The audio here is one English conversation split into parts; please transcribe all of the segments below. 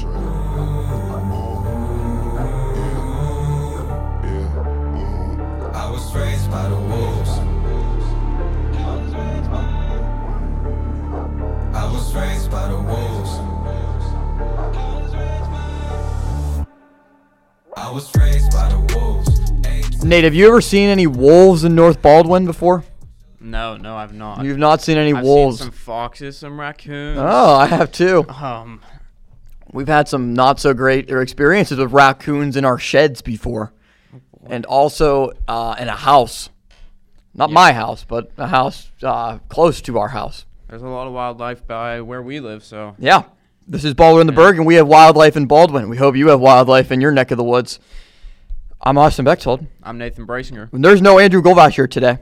I was raised by the wolves. I was raised by the wolves. I was raised by the wolves. Nate, have you ever seen any wolves in North Baldwin before? No, I've not. You've not seen any I've wolves? seen some foxes, some raccoons. Oh, I have too. Um, We've had some not so great experiences with raccoons in our sheds before, and also in a house. Not my house, but a house close to our house. there's a lot of wildlife by where we live, so. Yeah. This is Baldwin the Berg, and we have wildlife in Baldwin. We hope you have wildlife in your neck of the woods. I'm Austin Bechtold. I'm Nathan Brasinger. There's no Andrew Golvash here today.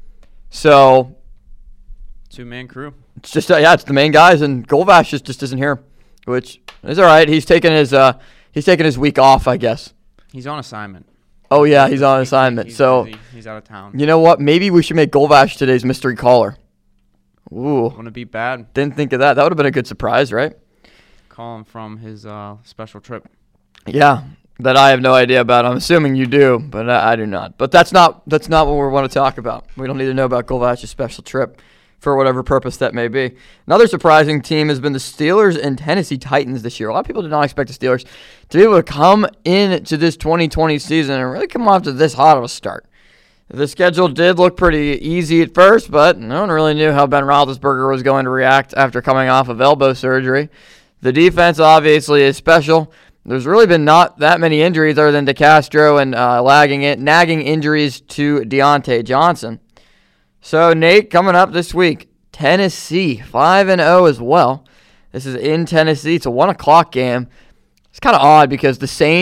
So, Two-man crew. it's just, it's the main guys, and Golvash just isn't here, which is all right. He's taking his week off, I guess. He's on assignment. Oh, yeah, he's on assignment. He's So, busy. He's out of town. you know what? Maybe we should make Golvash today's mystery caller. Ooh, Wouldn't be bad. didn't think of that. That would have been a good surprise, right? Call him from his special trip. Yeah, that I have no idea about. I'm assuming you do, but I do not. But that's not what we want to talk about. We don't need to know about Golvash's special trip for whatever purpose that may be. Another surprising team has been the Steelers and Tennessee Titans this year. A lot of people did not expect the Steelers to be able to come into this 2020 season and really come off to this hot of a start. The schedule did look pretty easy at first, but no one really knew how Ben Roethlisberger was going to react after coming off of elbow surgery. The defense obviously is special. There's really been not that many injuries other than DeCastro and nagging injuries to Deontay Johnson. So, Nate, coming up this week, Tennessee, 5-0 as well. This is in Tennessee. It's a 1 o'clock game. It's kind of odd because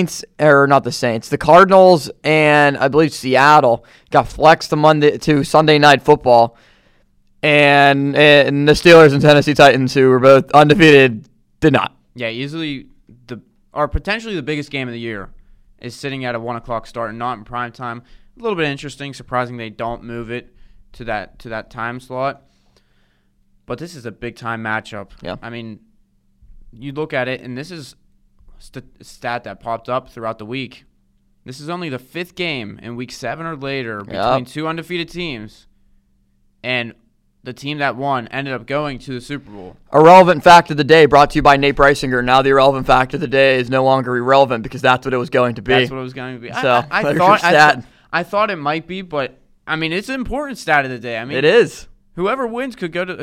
the Cardinals and I believe Seattle got flexed to Sunday Night Football. And the Steelers and Tennessee Titans, who were both undefeated, did not. Yeah, easily potentially the biggest game of the year is sitting at a 1 o'clock start and not in prime time. A little bit interesting, surprising they don't move it to that time slot. But this is a big time matchup. Yeah. I mean, you look at it, and this is a stat that popped up throughout the week. This is only the 5th game in week 7 or later between two undefeated teams, and the team that won ended up going to the Super Bowl. Irrelevant fact of the day brought to you by Nate Breisinger. Now the irrelevant fact of the day is no longer irrelevant because that's what it was going to be. That's what it was going to be. So, I thought it might be, but, I mean, it's an important stat of the day. I mean, it is. Whoever wins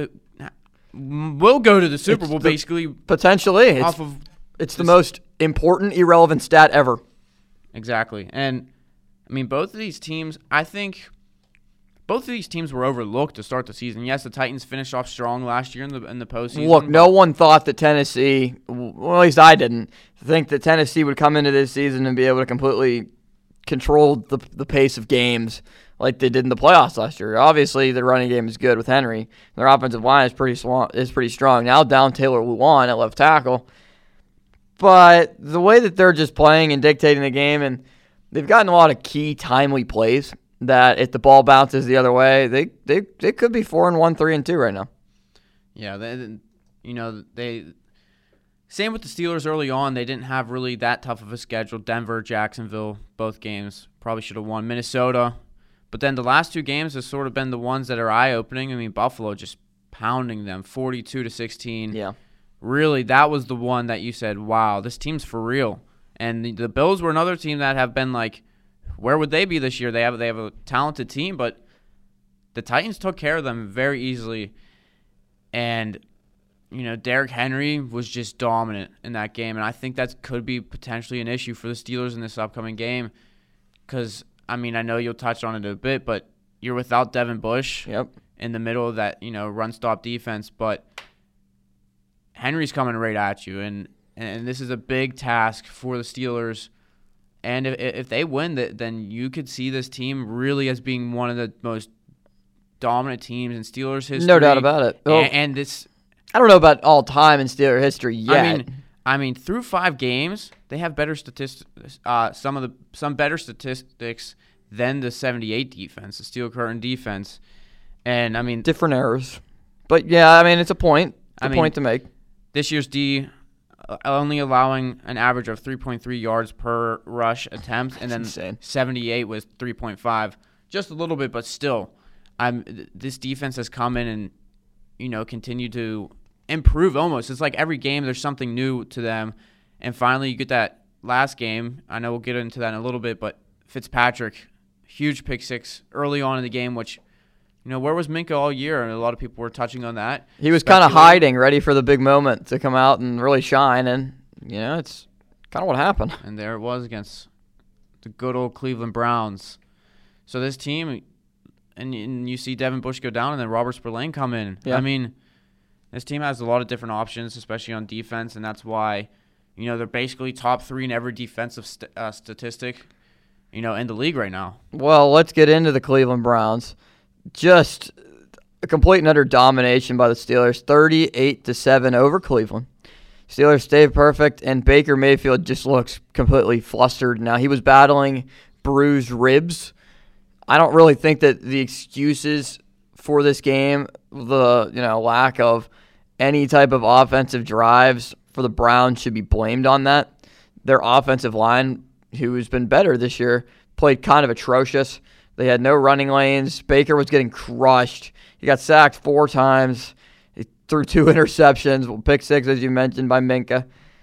will go to the Super Bowl, basically. Potentially. It's the most important irrelevant stat ever. Exactly. And, I mean, both of these teams were overlooked to start the season. Yes, the Titans finished off strong last year in the postseason. Look, no one thought that Tennessee, well, at least I didn't, think that Tennessee would come into this season and be able to completely control the pace of games like they did in the playoffs last year. Obviously, the running game is good with Henry. Their offensive line is pretty strong. Now down Taylor Lewan at left tackle. But the way that they're just playing and dictating the game, and they've gotten a lot of key, timely plays that if the ball bounces the other way, they could be 4-1, 3-2 right now. Yeah, they same with the Steelers early on. They didn't have really that tough of a schedule. Denver, Jacksonville, both games probably should have won. Minnesota, but then the last 2 games have sort of been the ones that are eye-opening. I mean, Buffalo just pounding them, 42-16. Yeah. Really, that was the one that you said, wow, this team's for real. And the Bills were another team that have been like, where would they be this year? They have a talented team, but the Titans took care of them very easily. And, Derrick Henry was just dominant in that game. And I think that could be potentially an issue for the Steelers in this upcoming game. Because, I mean, I know you'll touch on it a bit, but you're without Devin Bush in the middle of that, run-stop defense. But Henry's coming right at you. And this is a big task for the Steelers. And if they win, then you could see this team really as being one of the most dominant teams in Steelers history. No doubt about it. And this, I don't know about all time in Steelers history yet. I mean, through 5 games, they have better statistics. Some better statistics than the '78 defense, the Steel Curtain defense. And I mean, different errors, but yeah, I mean, it's a point. It's a point to make. This year's D only allowing an average of 3.3 yards per rush attempt, and then insane. 78 was 3.5. Just a little bit, but still, this defense has come in and continued to improve almost. It's like every game there's something new to them, and finally you get that last game. I know we'll get into that in a little bit, but Fitzpatrick, huge pick six early on in the game, which, where was Minka all year? And a lot of people were touching on that. He was kind of hiding, ready for the big moment to come out and really shine, and, it's kind of what happened. And there it was against the good old Cleveland Browns. So this team, and you see Devin Bush go down and then Robert Spillane come in. Yeah. I mean, this team has a lot of different options, especially on defense, and that's why, they're basically top 3 in every defensive statistic, in the league right now. Well, let's get into the Cleveland Browns. Just a complete and utter domination by the Steelers, 38-7 over Cleveland. Steelers stayed perfect, and Baker Mayfield just looks completely flustered. Now, he was battling bruised ribs. I don't really think that the excuses for this game, the lack of any type of offensive drives for the Browns should be blamed on that. Their offensive line, who's been better this year, played kind of atrocious. They had no running lanes. Baker was getting crushed. He got sacked 4 times. He threw 2 interceptions, pick 6, as you mentioned, by Minka.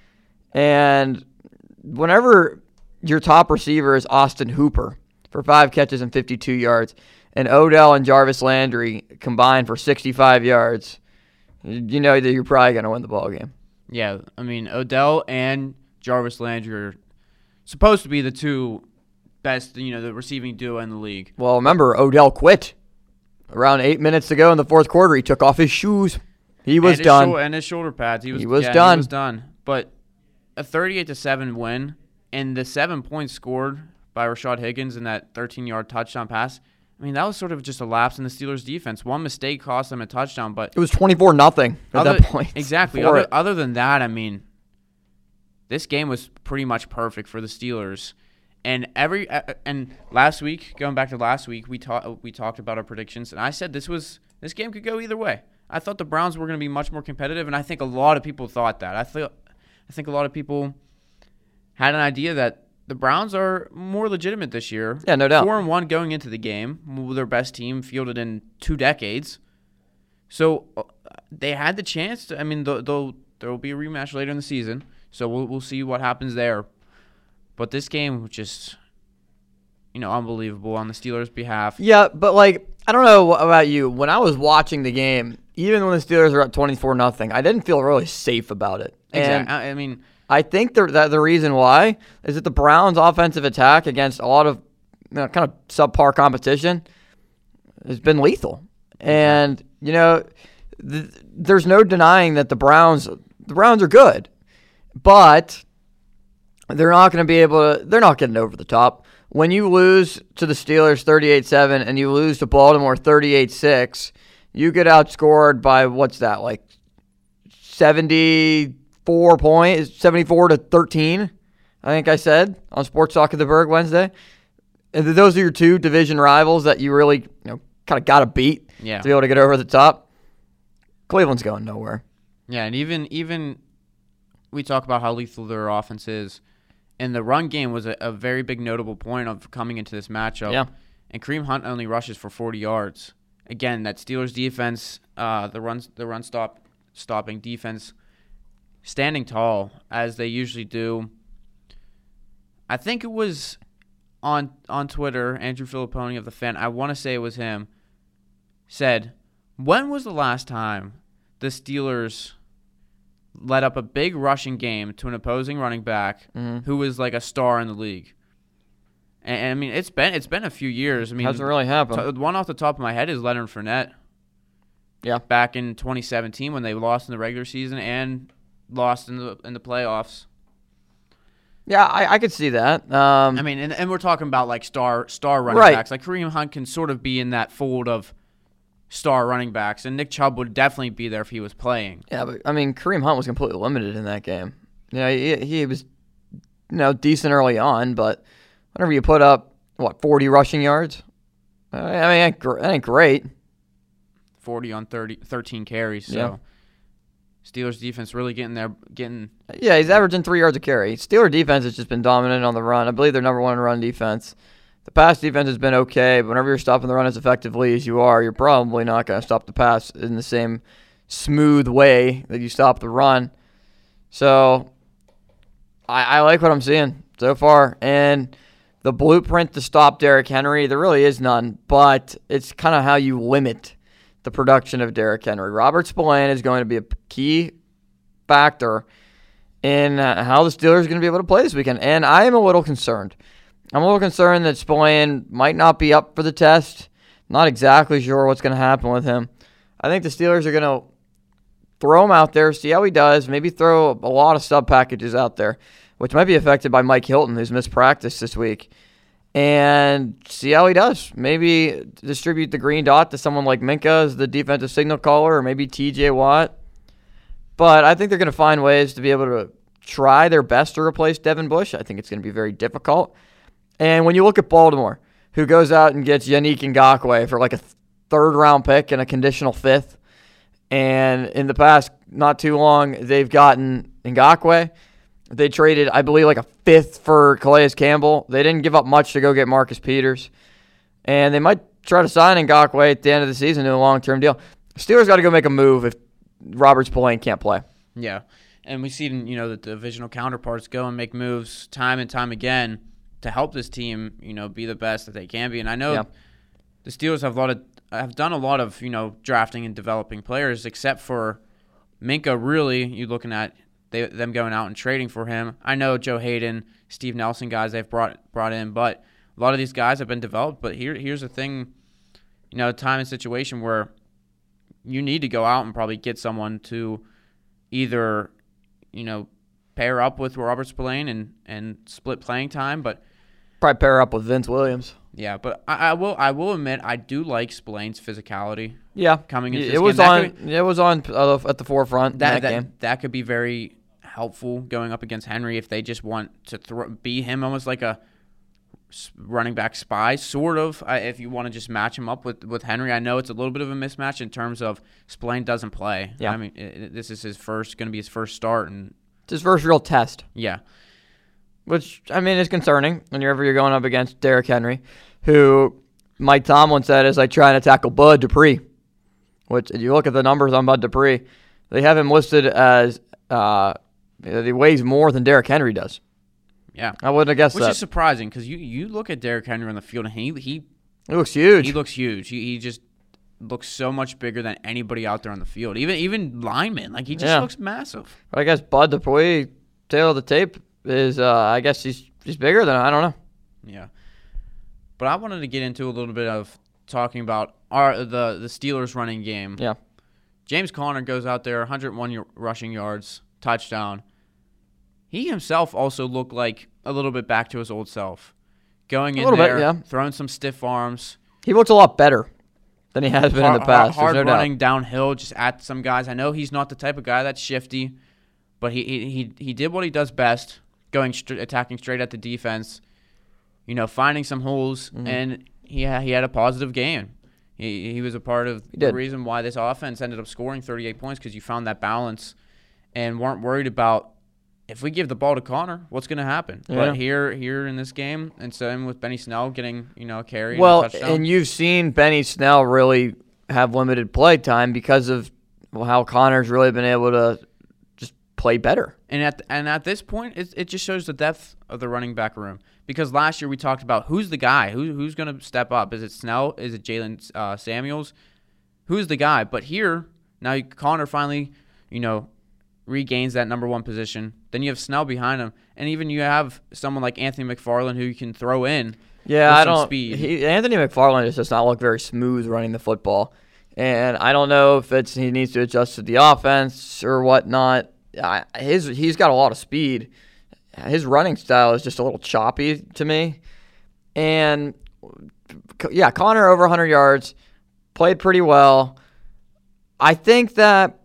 And whenever your top receiver is Austin Hooper for 5 catches and 52 yards, and Odell and Jarvis Landry combined for 65 yards, you know that you're probably going to win the ball game. Yeah, I mean, Odell and Jarvis Landry are supposed to be the 2 best, the receiving duo in the league. Well, remember, Odell quit. Around 8 minutes to go in the fourth quarter, he took off his shoes. He was done. And his shoulder pads. He was done. He was done. But a 38-7 win, and the 7 points scored by Rashad Higgins in that 13-yard touchdown pass, I mean, that was sort of just a lapse in the Steelers' defense. One mistake cost them a touchdown, but it was 24-0 at that point. Exactly. Other than that, I mean, this game was pretty much perfect for the Steelers. And last week, going back to last week, we talked about our predictions, and I said this game could go either way. I thought the Browns were going to be much more competitive, and I think a lot of people thought that. I think a lot of people had an idea that the Browns are more legitimate this year. Yeah, no doubt. 4-1 going into the game, their best team fielded in 2 decades. So they had the chance to. I mean, there will be a rematch later in the season, so we'll see what happens there. But this game was just, unbelievable on the Steelers' behalf. Yeah, but, I don't know about you. When I was watching the game, even when the Steelers were up 24-0, I didn't feel really safe about it. Exactly. I mean, I think that the reason why is that the Browns' offensive attack against a lot of kind of subpar competition has been lethal. And, there's no denying that the Browns are good. But they're not going to be able to – they're not getting over the top. When you lose to the Steelers 38-7 and you lose to Baltimore 38-6, you get outscored by, what's that, 74-13, I think I said, on Sports Talk of the Berg Wednesday. And those are your 2 division rivals that you really kind of got to beat to be able to get over the top. Cleveland's going nowhere. Yeah, and even we talk about how lethal their offense is. And the run game was a very big notable point of coming into this matchup. Yeah. And Kareem Hunt only rushes for 40 yards. Again, that Steelers defense, the stopping defense, standing tall as they usually do. I think it was on Twitter, Andrew Filipponi of The Fan, I want to say it was him, said, when was the last time the Steelers led up a big rushing game to an opposing running back who was like a star in the league? And I mean, it's been a few years. I mean, hasn't really happened. One off the top of my head is Leonard Fournette. Yeah, back in 2017 when they lost in the regular season and lost in the playoffs. Yeah, I could see that. I mean, and we're talking about like star running backs. Like Kareem Hunt can sort of be in that fold of star running backs, and Nick Chubb would definitely be there if he was playing. Yeah, but I mean, Kareem Hunt was completely limited in that game. He was decent early on, but whenever you put up 40 rushing yards, I mean, that ain't great. 40 on 13 carries. So, yeah. Steelers defense really getting. Yeah, he's averaging 3 yards a carry. Steelers defense has just been dominant on the run. I believe they're number 1 in run defense. The pass defense has been okay, but whenever you're stopping the run as effectively as you are, you're probably not going to stop the pass in the same smooth way that you stop the run. So I like what I'm seeing so far. And the blueprint to stop Derrick Henry, there really is none, but it's kind of how you limit the production of Derrick Henry. Robert Spillane is going to be a key factor in how the Steelers are going to be able to play this weekend. And I am a little concerned. I'm a little concerned that Spillane might not be up for the test. Not exactly sure what's going to happen with him. I think the Steelers are going to throw him out there, see how he does, maybe throw a lot of sub packages out there, which might be affected by Mike Hilton, who's missed practice this week, and see how he does. Maybe distribute the green dot to someone like Minka as the defensive signal caller, or maybe TJ Watt. But I think they're going to find ways to be able to try their best to replace Devin Bush. I think it's going to be very difficult. And when you look at Baltimore, who goes out and gets Yannick Ngakoue for like a third-round pick and a conditional fifth, and in the past, not too long, they've gotten Ngakoue. They traded, I believe, like a fifth for Calais Campbell. They didn't give up much to go get Marcus Peters. And they might try to sign Ngakoue at the end of the season to a long-term deal. Steelers got to go make a move if Robert Spillane can't play. Yeah, and we've seen, the divisional counterparts go and make moves time and time again to help this team, be the best that they can be. And I know the Steelers have done a lot of, drafting and developing players, except for Minka. Really, you're looking at them going out and trading for him. I know Joe Hayden, Steve Nelson, guys they've brought in, but a lot of these guys have been developed. But here's the thing, time and situation where you need to go out and probably get someone to either, pair up with Robert Spillane and split playing time, but probably pair up with Vince Williams. Yeah, but I will admit I do like Spillane's physicality. Yeah, coming into this it was game. It was on at the forefront that game. That could be very helpful going up against Henry if they just want to be him almost like a running back spy, sort of. If you want to just match him up with Henry, I know it's a little bit of a mismatch in terms of Spillane doesn't play. Yeah, I mean this is going to be his first start, and it's his first real test. Yeah. Which, I mean, is concerning whenever you're going up against Derrick Henry, who Mike Tomlin said is like trying to tackle Bud Dupree. Which, if you look at the numbers on Bud Dupree, they have him listed as he weighs more than Derrick Henry does. Yeah. I wouldn't have guessed that. Which is surprising because you look at Derrick Henry on the field and he looks huge. He looks huge. He just looks so much bigger than anybody out there on the field. Even linemen. Like, he just looks massive. But I guess Bud Dupree, tail of the tape, is I guess he's bigger than I don't know. Yeah, but I wanted to get into a little bit of talking about the Steelers running game. Yeah, James Conner goes out there, 101 rushing yards, touchdown. He himself also looked like a little bit back to his old self, going in there, throwing some stiff arms. He looks a lot better than he has been in the past. Hard running downhill, just at some guys. I know he's not the type of guy that's shifty, but he did what he does best. Attacking straight at the defense, finding some holes, and he had a positive game. He was a part of the reason why this offense ended up scoring 38 points, because you found that balance and weren't worried about, if we give the ball to Conner, what's going to happen? Yeah. But here in this game, and same with Benny Snell getting a carry and a touchdown. And you've seen Benny Snell really have limited play time because of how Conner's really been able to play better. And at this point, it just shows the depth of the running back room. Because last year we talked about who's the guy, who's going to step up. Is it Snell? Is it Jalen Samuels? Who's the guy? But here, now Conner finally, regains that number one position. Then you have Snell behind him. And even you have someone like Anthony McFarland who you can throw in with some speed. Anthony McFarland just does not look very smooth running the football. And I don't know if he needs to adjust to the offense or whatnot. He's got a lot of speed. His running style is just a little choppy to me. And, yeah, Conner over 100 yards, played pretty well. I think you got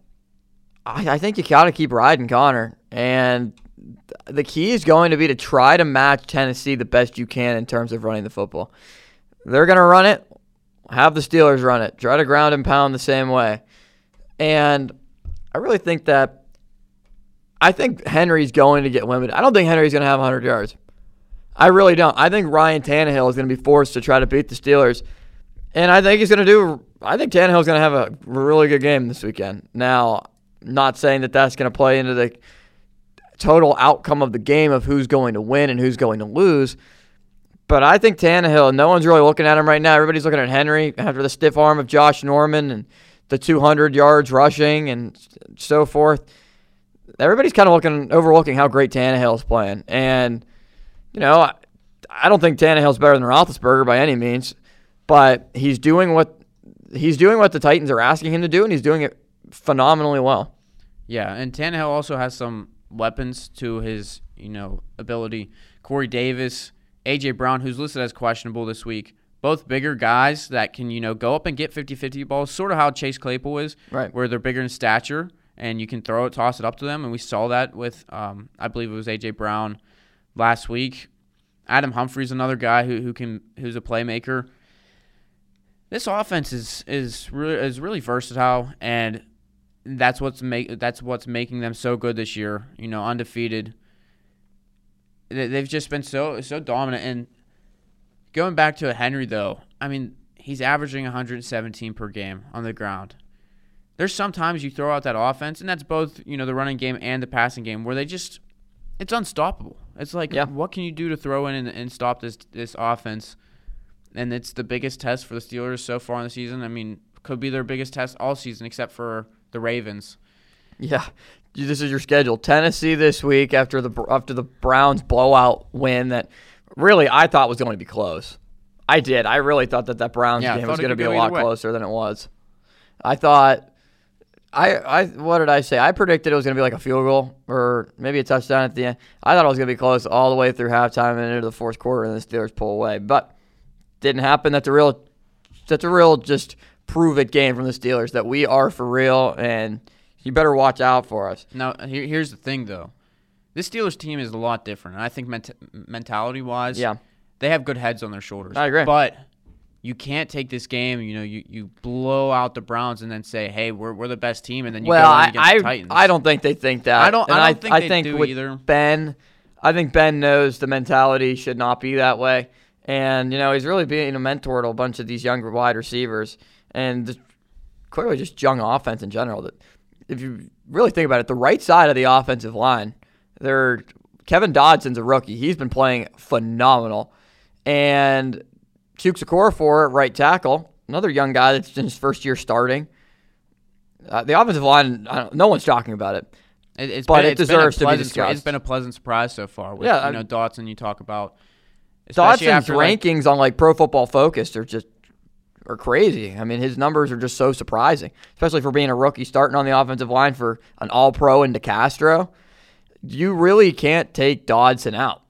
to keep riding Conner. And the key is going to be to try to match Tennessee the best you can in terms of running the football. They're going to run it. Have the Steelers run it. Try to ground and pound the same way. And I really think that I think Henry's going to get limited. I don't think Henry's going to have 100 yards. I really don't. I think Ryan Tannehill is going to be forced to try to beat the Steelers. And I think I think Tannehill's going to have a really good game this weekend. Now, not saying that that's going to play into the total outcome of the game of who's going to win and who's going to lose. But I think Tannehill, no one's really looking at him right now. Everybody's looking at Henry after the stiff arm of Josh Norman and the 200 yards rushing and so forth. Everybody's kind of overlooking how great Tannehill's playing. And, I don't think Tannehill's better than Roethlisberger by any means, but he's doing what the Titans are asking him to do, and he's doing it phenomenally well. Yeah, and Tannehill also has some weapons to his, ability. Corey Davis, A.J. Brown, who's listed as questionable this week. Both bigger guys that can, go up and get 50-50 balls, sort of how Chase Claypool is, right, where they're bigger in stature, and you can toss it up to them. And we saw that with, I believe it was A.J. Brown last week. Adam Humphries, another guy who's a playmaker. This offense is really versatile, and that's what's making them so good this year. Undefeated. They've just been so dominant. And going back to Henry, though, I mean, he's averaging 117 per game on the ground. There's sometimes you throw out that offense, and that's both the running game and the passing game, where it's unstoppable. It's like, What can you do to throw in and stop this offense? And it's the biggest test for the Steelers so far in the season. I mean, could be their biggest test all season, except for the Ravens. Yeah, this is your schedule. Tennessee this week after the Browns blowout win that really I thought was going to be close. I did. I really thought that Browns game was going to be a lot closer than it was. I thought. What did I say? I predicted it was going to be like a field goal or maybe a touchdown at the end. I thought it was going to be close all the way through halftime and into the fourth quarter, and the Steelers pull away. But didn't happen. That's a real just prove it game from the Steelers that we are for real, and you better watch out for us. Now, here's the thing, though. This Steelers team is a lot different. I think mentality-wise, they have good heads on their shoulders. I agree. But you can't take this game, you blow out the Browns and then say, hey, we're the best team, and then you go against the Titans. I don't think they think that. I don't think they do either. I think Ben knows the mentality should not be that way. And, he's really being a mentor to a bunch of these younger wide receivers and clearly just young offense in general. That if you really think about it, the right side of the offensive line, Kevin Dodson's a rookie. He's been playing phenomenal. And Chuks Okorafor at right tackle, another young guy that's in his first year starting. The offensive line, no one's talking about it. It deserves to be discussed. It's been a pleasant surprise so far. With, Dotson, you talk about. Dotson's rankings on Pro Football Focus are crazy. I mean, his numbers are just so surprising, especially for being a rookie starting on the offensive line for an All-Pro in DeCastro. You really can't take Dodson out,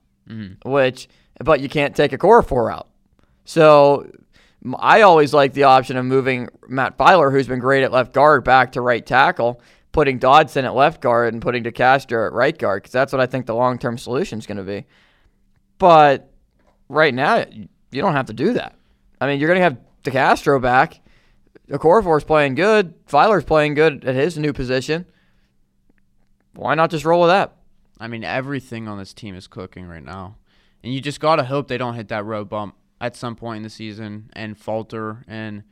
but you can't take Okorafor out. So I always like the option of moving Matt Filer, who's been great at left guard, back to right tackle, putting Dodson at left guard and putting DeCastro at right guard, because that's what I think the long-term solution is going to be. But right now, you don't have to do that. I mean, you're going to have DeCastro back. Okorafor's playing good. Filer's playing good at his new position. Why not just roll with that? I mean, everything on this team is cooking right now. And you just got to hope they don't hit that road bump at some point in the season and falter. And,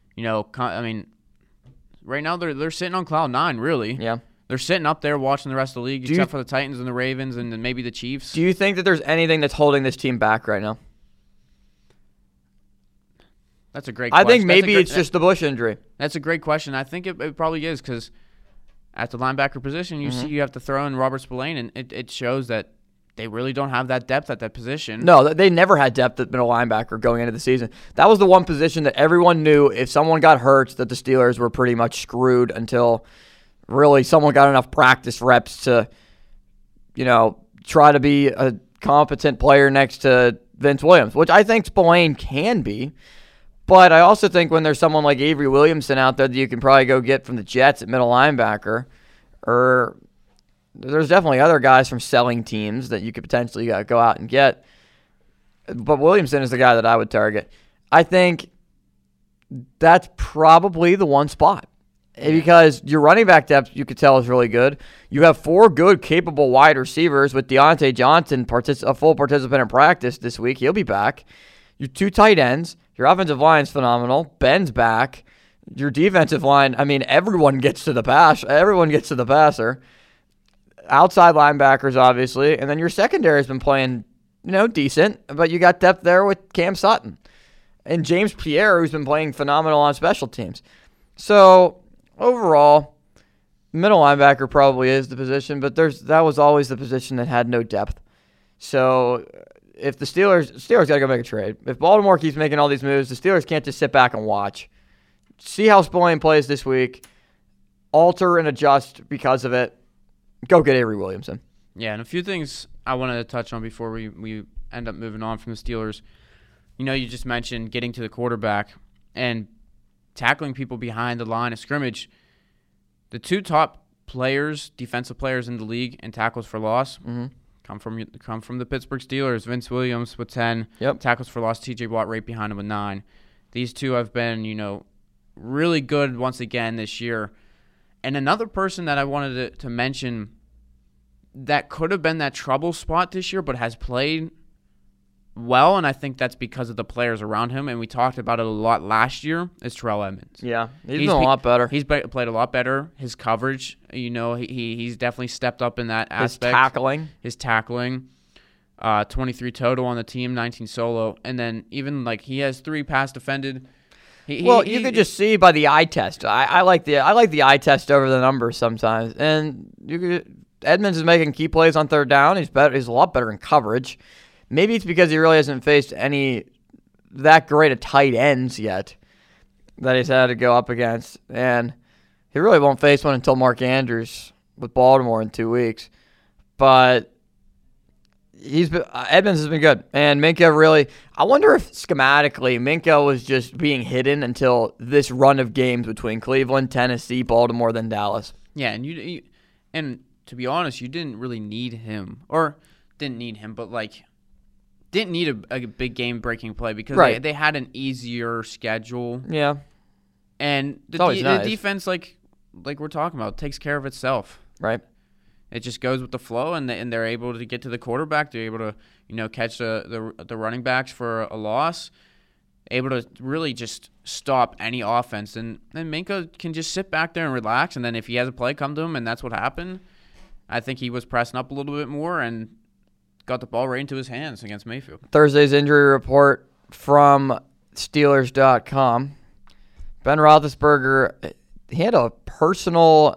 right now they're sitting on cloud nine, really. Yeah. They're sitting up there watching the rest of the league, except for the Titans and the Ravens and then maybe the Chiefs. Do you think that there's anything that's holding this team back right now? That's a great question. I think maybe it's just the Bush injury. That's a great question. I think it probably is, because at the linebacker position, you see you have to throw in Robert Spillane, and it shows that they really don't have that depth at that position. No, they never had depth at middle linebacker going into the season. That was the one position that everyone knew if someone got hurt that the Steelers were pretty much screwed until really someone got enough practice reps to, try to be a competent player next to Vince Williams, which I think Spillane can be. But I also think when there's someone like Avery Williamson out there that you can probably go get from the Jets at middle linebacker, or there's definitely other guys from selling teams that you could potentially go out and get. But Williamson is the guy that I would target. I think that's probably the one spot. because your running back depth, you could tell, is really good. You have 4 good, capable wide receivers with Deontay Johnson, a full participant in practice this week. He'll be back. Your 2 tight ends. Your offensive line's phenomenal. Ben's back. Your defensive line, I mean, everyone gets to the pass. Everyone gets to the passer. Outside linebackers, obviously. And then your secondary has been playing, decent. But you got depth there with Cam Sutton. And James Pierre, who's been playing phenomenal on special teams. So, overall, middle linebacker probably is the position. But that was always the position that had no depth. So, if the Steelers got to go make a trade. If Baltimore keeps making all these moves, the Steelers can't just sit back and watch. See how Spillane plays this week. Alter and adjust because of it. Go get Avery Williamson. Yeah, and a few things I wanted to touch on before we end up moving on from the Steelers. You just mentioned getting to the quarterback and tackling people behind the line of scrimmage. The 2 top players, defensive players in the league in tackles for loss, come from the Pittsburgh Steelers. Vince Williams with 10, tackles for loss. T.J. Watt right behind him with 9. These 2 have been, really good once again this year. And another person that I wanted to mention that could have been that trouble spot this year but has played well, and I think that's because of the players around him, and we talked about it a lot last year, is Terrell Edmonds. Yeah, he's been a lot better. He's played a lot better. His coverage, he's definitely stepped up in that aspect. His tackling. 23 total on the team, 19 solo. And then even, he has 3 pass defended. You could just see by the eye test. I like the eye test over the numbers sometimes. And Edmonds is making key plays on third down. He's a lot better in coverage. Maybe it's because he really hasn't faced any that great of tight ends yet that he's had to go up against. And he really won't face one until Mark Andrews with Baltimore in 2 weeks. But Edmonds has been good. And Minkah really, I wonder if schematically Minkah was just being hidden until this run of games between Cleveland, Tennessee, Baltimore, then Dallas. Yeah, and and to be honest, you didn't really need him. Or didn't need him, but didn't need a big game-breaking play because they had an easier schedule. Yeah. And the defense, like we're talking about, takes care of itself. Right. It just goes with the flow, and they're able to get to the quarterback. They're able to catch the running backs for a loss, able to really just stop any offense. And Minkah can just sit back there and relax, and then if he has a play come to him, and that's what happened, I think he was pressing up a little bit more and got the ball right into his hands against Mayfield. Thursday's injury report from Steelers.com. Ben Roethlisberger, he had a personal,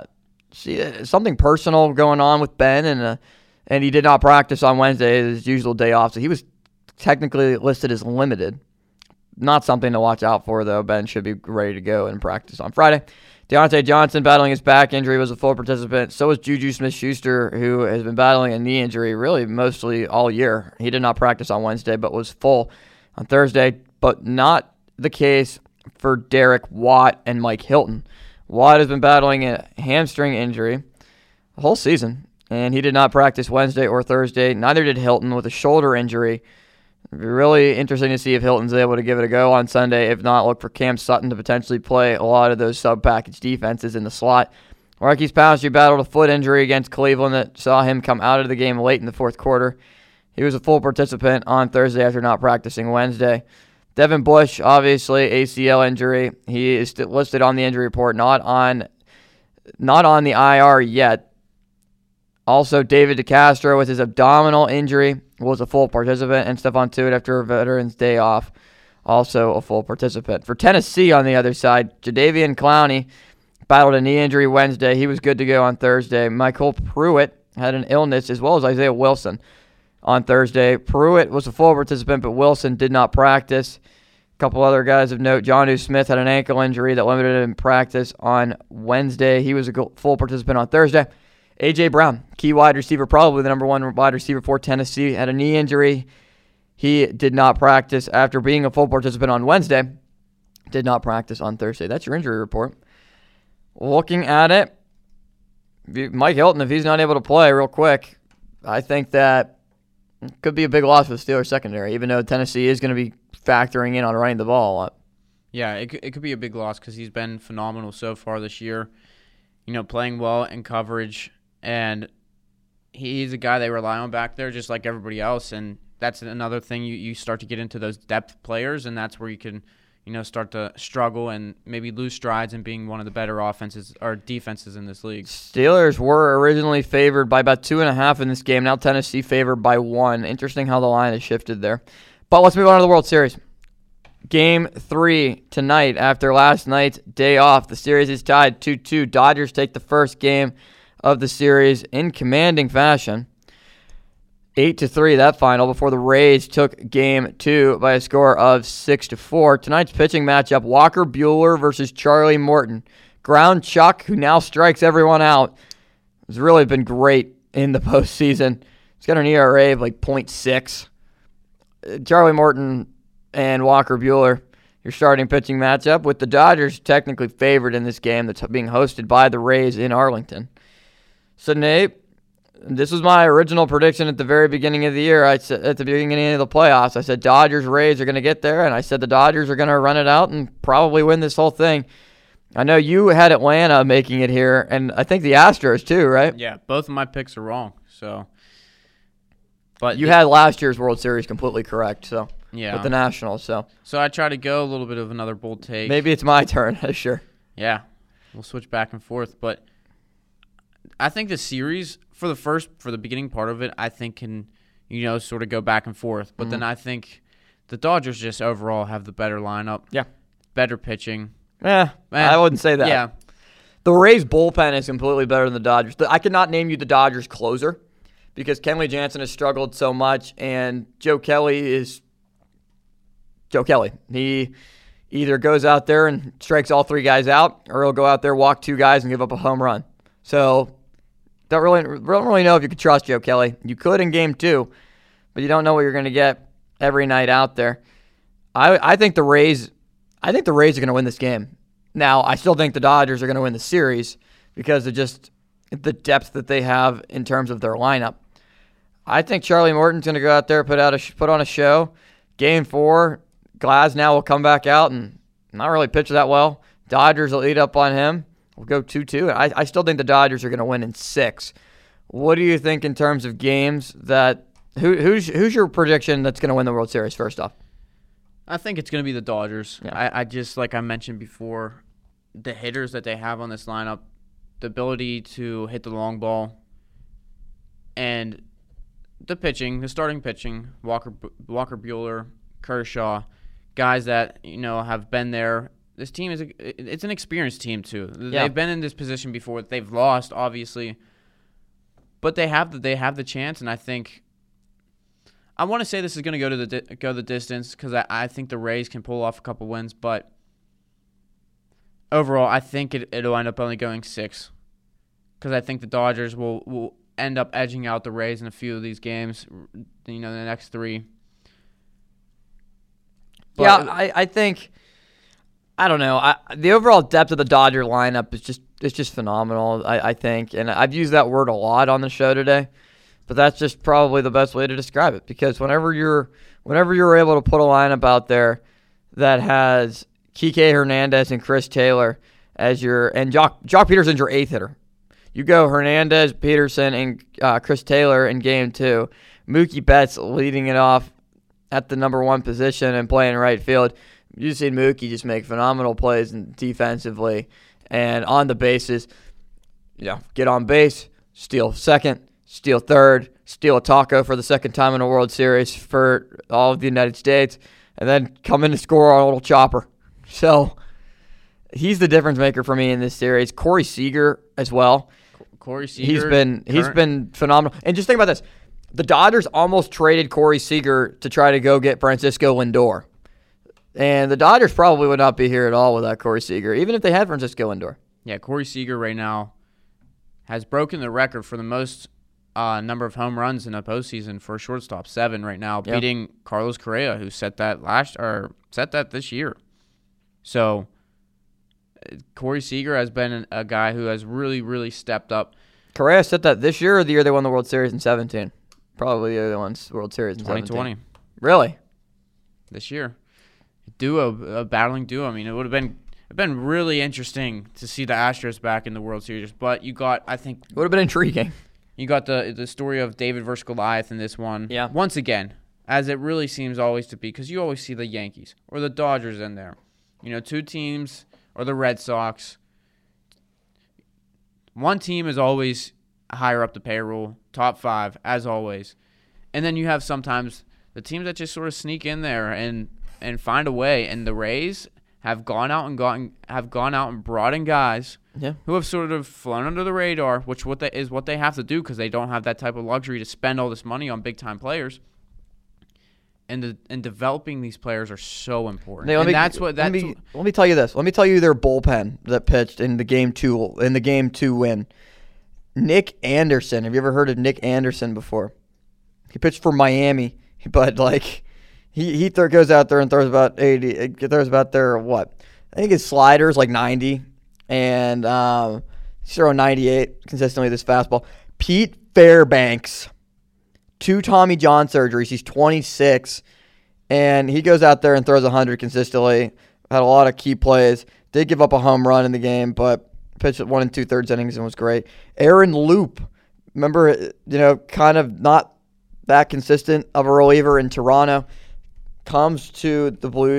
something personal going on with Ben, and he did not practice on Wednesday, his usual day off. So he was technically listed as limited. Not something to watch out for, though. Ben should be ready to go and practice on Friday. Deontay Johnson battling his back injury was a full participant. So was Juju Smith-Schuster, who has been battling a knee injury really mostly all year. He did not practice on Wednesday, but was full on Thursday. But not the case for Derek Watt and Mike Hilton. Watt has been battling a hamstring injury the whole season, and he did not practice Wednesday or Thursday. Neither did Hilton with a shoulder injury. It'd be really interesting to see if Hilton's able to give it a go on Sunday. If not, look for Cam Sutton to potentially play a lot of those sub-package defenses in the slot. Marquise Pouncey battled a foot injury against Cleveland that saw him come out of the game late in the fourth quarter. He was a full participant on Thursday after not practicing Wednesday. Devin Bush, obviously, ACL injury. He is listed on the injury report, not on the IR yet. Also, David DeCastro with his abdominal injury was a full participant, and Stephon Tuitt after a Veterans Day off, also a full participant. For Tennessee on the other side, Jadeveon Clowney battled a knee injury Wednesday. He was good to go on Thursday. Michael Pruitt had an illness, as well as Isaiah Wilson on Thursday. Pruitt was a full participant, but Wilson did not practice. A couple other guys of note, Jonnu Smith had an ankle injury that limited him practice on Wednesday. He was a full participant on Thursday. A.J. Brown, key wide receiver, probably the number one wide receiver for Tennessee, had a knee injury. He did not practice after being a full participant on Wednesday. Did not practice on Thursday. That's your injury report. Looking at it, Mike Hilton, if he's not able to play real quick, I think that could be a big loss for the Steelers secondary, even though Tennessee is going to be factoring in on running the ball a lot. Yeah, it could be a big loss because he's been phenomenal so far this year. Playing well in coverage, and he's a guy they rely on back there just like everybody else. And that's another thing. You start to get into those depth players, and that's where you can start to struggle and maybe lose strides in being one of the better offenses or defenses in this league. Steelers were originally favored by about 2.5 in this game. Now Tennessee favored by 1. Interesting how the line has shifted there. But let's move on to the World Series. Game 3 tonight after last night's day off. The series is tied 2-2. Dodgers take the first game of the series in commanding fashion. 8-3 that final before the Rays took game 2 by a score of 6-4. Tonight's pitching matchup, Walker Buehler versus Charlie Morton. Ground Chuck, who now strikes everyone out, has really been great in the postseason. He's got an ERA of like .6. Charlie Morton and Walker Buehler, your starting pitching matchup, with the Dodgers technically favored in this game that's being hosted by the Rays in Arlington. So, Nate, this was my original prediction at the very beginning of the year. I said at the beginning of the playoffs, I said Dodgers, Rays are going to get there, and I said the Dodgers are going to run it out and probably win this whole thing. I know you had Atlanta making it here, and I think the Astros too, right? Yeah, both of my picks are wrong. But you had last year's World Series completely correct. So yeah, with the Nationals. So I try to go a little bit of another bold take. Maybe it's my turn. Sure. Yeah, we'll switch back and forth, but I think the series for the beginning part of it, I think can sort of go back and forth. But then I think the Dodgers just overall have the better lineup. Yeah, better pitching. I wouldn't say that. Yeah, the Rays bullpen is completely better than the Dodgers. I could not name you the Dodgers closer because Kenley Jansen has struggled so much, and Joe Kelly is Joe Kelly. He either goes out there and strikes all 3 guys out, or he'll go out there, walk 2 guys, and give up a home run. So don't really know if you could trust Joe Kelly. You could in game 2, but you don't know what you're going to get every night out there. I think the Rays are going to win this game. Now, I still think the Dodgers are going to win the series because of just the depth that they have in terms of their lineup. I think Charlie Morton's going to go out there, put on a show. Game 4, Glasnow will come back out and not really pitch that well. Dodgers will eat up on him. We'll go 2-2. I still think the Dodgers are going to win in 6. What do you think in terms of games that who's your prediction that's going to win the World Series first off? I think it's going to be the Dodgers. Yeah. I just, like I mentioned before, the hitters that they have on this lineup, the ability to hit the long ball, and the pitching, the starting pitching, Walker Buehler, Kershaw, guys that have been there. This team it's an experienced team too. Yeah. They've been in this position before. They've lost, obviously, but they have the chance, and I think I want to say this is going to go the distance because I think the Rays can pull off a couple wins, but overall, I think it'll end up only going 6 because I think the Dodgers will end up edging out the Rays in a few of these games. The next 3. But yeah, I think. I don't know. The overall depth of the Dodger lineup is just phenomenal, I think. And I've used that word a lot on the show today, but that's just probably the best way to describe it because whenever you're able to put a lineup out there that has Kike Hernandez and Chris Taylor as and Jock Peterson's your 8th hitter. You go Hernandez, Peterson, and Chris Taylor in game 2. Mookie Betts leading it off at the number 1 position and playing right field. You've seen Mookie just make phenomenal plays defensively and on the bases. Get on base, steal second, steal third, steal a taco for the second time in a World Series for all of the United States, and then come in to score on a little chopper. So he's the difference maker for me in this series. Corey Seager as well. Corey Seager. He's been phenomenal. And just think about this. The Dodgers almost traded Corey Seager to try to go get Francisco Lindor. And the Dodgers probably would not be here at all without Corey Seager, even if they had Francisco Lindor. Yeah, Corey Seager right now has broken the record for the most number of home runs in a postseason for a shortstop, 7 right now, beating Carlos Correa, who set that this year. So Corey Seager has been a guy who has really, really stepped up. Correa set that this year or the year they won the World Series in 17? Probably the other one's World Series in 2020. 17. Really? This year. a battling duo. I mean, it would have been really interesting to see the Astros back in the World Series. But you got, I think, It would have been intriguing. you got the story of David versus Goliath in this one. Yeah. Once again, as it really seems always to be, because you always see the Yankees or the Dodgers in there. You know, two teams, or the Red Sox. One team is always higher up the payroll, top 5, as always. And then you have sometimes the teams that just sort of sneak in there and find a way. And the Rays have gone out and brought in guys who have sort of flown under the radar, which what they have to do because they don't have that type of luxury to spend all this money on big time players. And developing these players are so important. Let me tell you this. Let me tell you their bullpen that pitched in the game 2 win. Nick Anderson. Have you ever heard of Nick Anderson before? He pitched for Miami, but like he goes out there and throws about 80. Throws about their what? I think his slider's like 90, and he's throwing 98 consistently. This fastball. Pete Fairbanks. 2 Tommy John surgeries. He's 26, and he goes out there and throws 100 consistently. Had a lot of key plays. Did give up a home run in the game, but pitched at 1 2/3 innings and was great. Aaron Loop, remember, kind of not that consistent of a reliever in Toronto. Comes to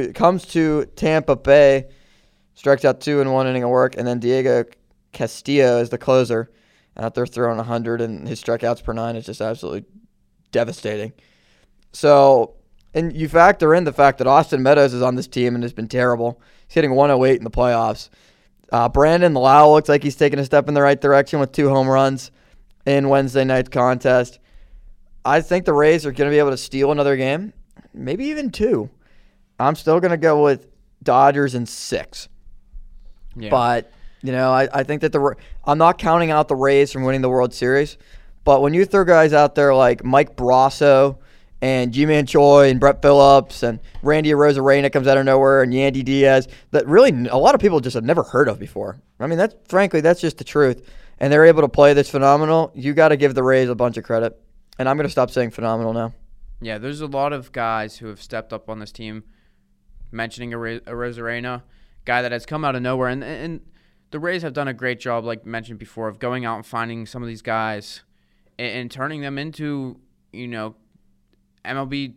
Tampa Bay, strikes out 2 in 1 inning of work, and then Diego Castillo is the closer, out there throwing 100, and his strikeouts per 9 is just absolutely devastating. So, and you factor in the fact that Austin Meadows is on this team and has been terrible. He's hitting 108 in the playoffs. Brandon Lau looks like he's taking a step in the right direction with 2 home runs in Wednesday night's contest. I think the Rays are going to be able to steal another game, maybe even 2. I'm still going to go with Dodgers in 6. Yeah. But, I think that I'm not counting out the Rays from winning the World Series. But when you throw guys out there like Mike Brasso and G-Man Choi and Brett Phillips and Randy Arozarena comes out of nowhere and Yandy Diaz, that really a lot of people just have never heard of before. I mean, that's just the truth. And they're able to play this phenomenal. You got to give the Rays a bunch of credit. And I'm going to stop saying phenomenal now. Yeah, there's a lot of guys who have stepped up on this team. Mentioning Arozarena, guy that has come out of nowhere. And the Rays have done a great job, like mentioned before, of going out and finding some of these guys and turning them into, MLB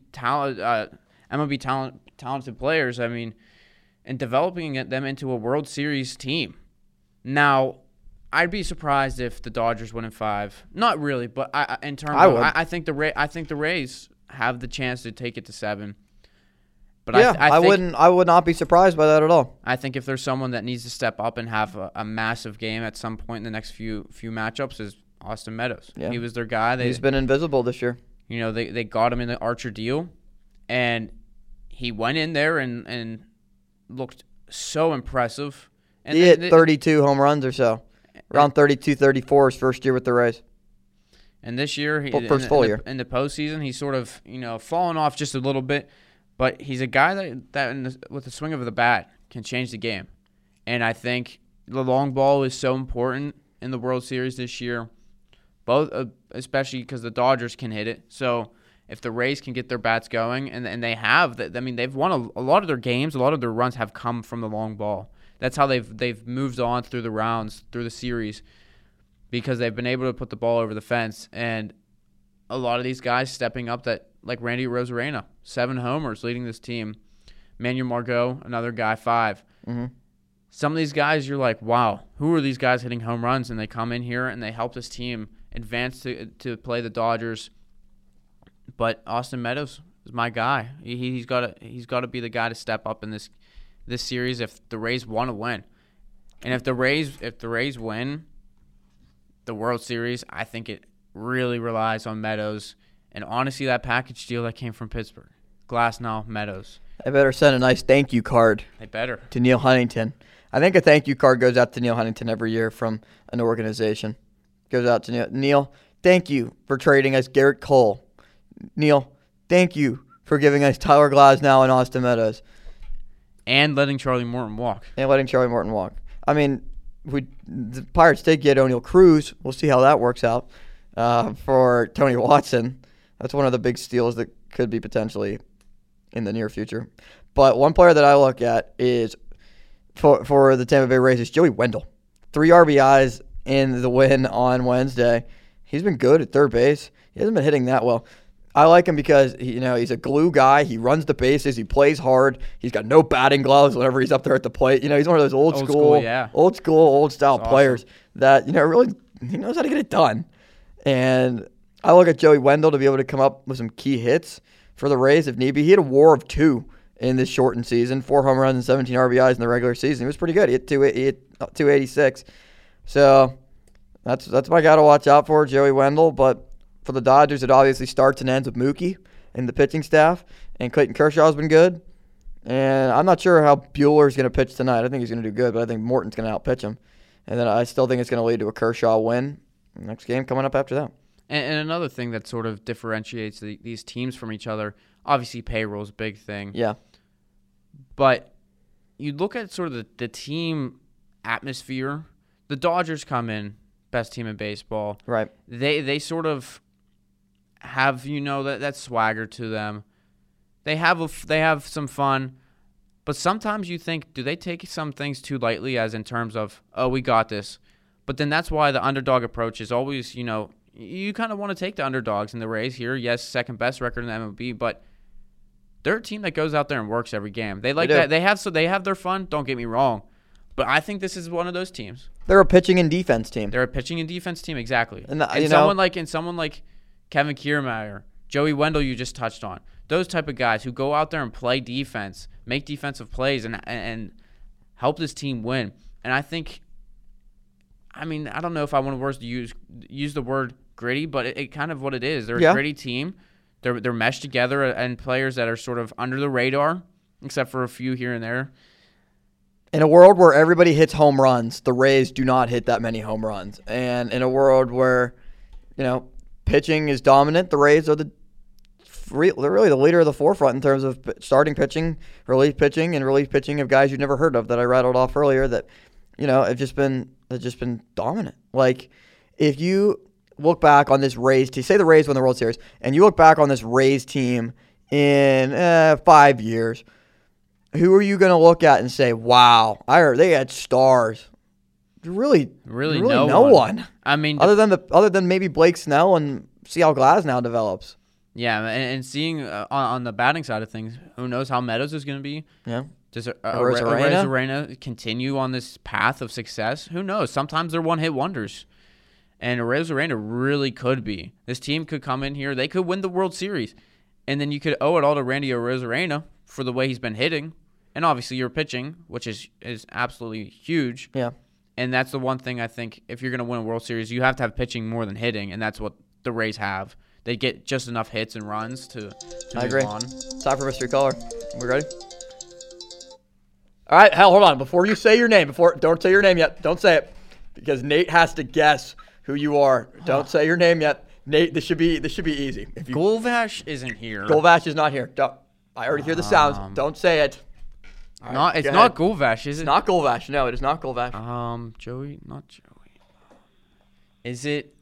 talented players. I mean, and developing them into a World Series team. Now, I'd be surprised if the Dodgers win in 5. Not really, but I think the Rays have the chance to take it to 7. But yeah, I would not be surprised by that at all. I think if there's someone that needs to step up and have a massive game at some point in the next few matchups is Austin Meadows. Yeah. He was their guy. He's been invisible this year. They got him in the Archer deal, and he went in there and looked so impressive. And he hit 32 home runs or so, around 32, 34 his first year with the Rays. And this year, first full year in the postseason, he's sort of fallen off just a little bit, but he's a guy that with the swing of the bat can change the game. And I think the long ball is so important in the World Series this year. Both, especially because the Dodgers can hit it. So if the Rays can get their bats going, and they have, I mean, they've won a lot of their games. A lot of their runs have come from the long ball. That's how they've moved on through the rounds, through the series, because they've been able to put the ball over the fence. And a lot of these guys stepping up, that like Randy Arozarena, 7 homers leading this team. Manuel Margot, another guy, 5. Mm-hmm. Some of these guys, you're like, wow, who are these guys hitting home runs? And they come in here and they help this team advance to play the Dodgers. But Austin Meadows is my guy. He's got to be the guy to step up in this series if the Rays want to win. And if the Rays win the World Series, I think it really relies on Meadows. And honestly, that package deal that came from Pittsburgh, Glasnow, Meadows. I better send a nice thank you card. They better. To Neil Huntington. I think a thank you card goes out to Neil Huntington every year from an organization. Goes out to Neil. Neil, thank you for trading us Garrett Cole. Neil, thank you for giving us Tyler Glasnow and Austin Meadows. And letting Charlie Morton walk. I mean, the Pirates did get O'Neal Cruz. We'll see how that works out for Tony Watson. That's one of the big steals that could be potentially in the near future. But one player that I look at is for the Tampa Bay Rays is Joey Wendell. 3 RBIs in the win on Wednesday. He's been good at third base. He hasn't been hitting that well. I like him because he's a glue guy. He runs the bases. He plays hard. He's got no batting gloves whenever he's up there at the plate. He's one of those old style players that really he knows how to get it done. And I look at Joey Wendell to be able to come up with some key hits for the Rays if need be. He had a WAR of 2 in this shortened season, 4 home runs and 17 RBIs in the regular season. He was pretty good. He hit 286. So that's my guy to watch out for, Joey Wendell. But for the Dodgers, it obviously starts and ends with Mookie and the pitching staff. And Clayton Kershaw's been good. And I'm not sure how Buehler's going to pitch tonight. I think he's going to do good, but I think Morton's going to outpitch him. And then I still think it's going to lead to a Kershaw win. Next game coming up after that. And another thing that sort of differentiates these teams from each other, obviously payroll's a big thing. Yeah. But you look at sort of the team atmosphere. The Dodgers come in, best team in baseball. Right. They sort of have that swagger to them. They have some fun, but sometimes you think, do they take some things too lightly, as in terms of, oh, we got this. But then that's why the underdog approach is always, you kind of want to take the underdogs in the Rays here. Yes, second best record in the MLB, but they're a team that goes out there and works every game. They like that. They have their fun. Don't get me wrong, but I think this is one of those teams. They're a pitching and defense team. They're a pitching and defense team, exactly. And someone like Kevin Kiermaier, Joey Wendell, you just touched on. Those type of guys who go out there and play defense, make defensive plays, and help this team win. And I think, I don't know if I want to use the word gritty, but it kind of what it is. They're a gritty team. They're meshed together, and players that are sort of under the radar, except for a few here and there. In a world where everybody hits home runs, the Rays do not hit that many home runs. And in a world where, pitching is dominant, the Rays are they're really the leader of the forefront in terms of starting pitching, relief pitching, and relief pitching of guys you've never heard of that I rattled off earlier that, have just been dominant. Like, if you look back on this Rays team, say the Rays won the World Series, and you look back on this Rays team in 5 years, who are you going to look at and say, wow, they had stars? Really no one. Other than maybe Blake Snell, and see how Glasnow develops. Yeah, and seeing on the batting side of things, who knows how Meadows is going to be? Yeah. Does Arozarena continue on this path of success? Who knows? Sometimes they're one-hit wonders. And Arozarena really could be. This team could come in here. They could win the World Series. And then you could owe it all to Randy Arozarena for the way he's been hitting. And obviously your pitching, which is absolutely huge. Yeah. And that's the one thing I think, if you're going to win a World Series, you have to have pitching more than hitting, and that's what the Rays have. They get just enough hits and runs to I agree. On. Time for mystery caller. We ready? All right, hold on. Before you say your name, don't say your name yet. Don't say it, because Nate has to guess who you are. Don't say your name yet, Nate. This should be easy. Golvash isn't here. Golvash is not here. I already hear the sounds. Don't say it. It's not Golvash, is it? It's not Golvash. No, it is not Golvash. Joey, not Joey. Is it?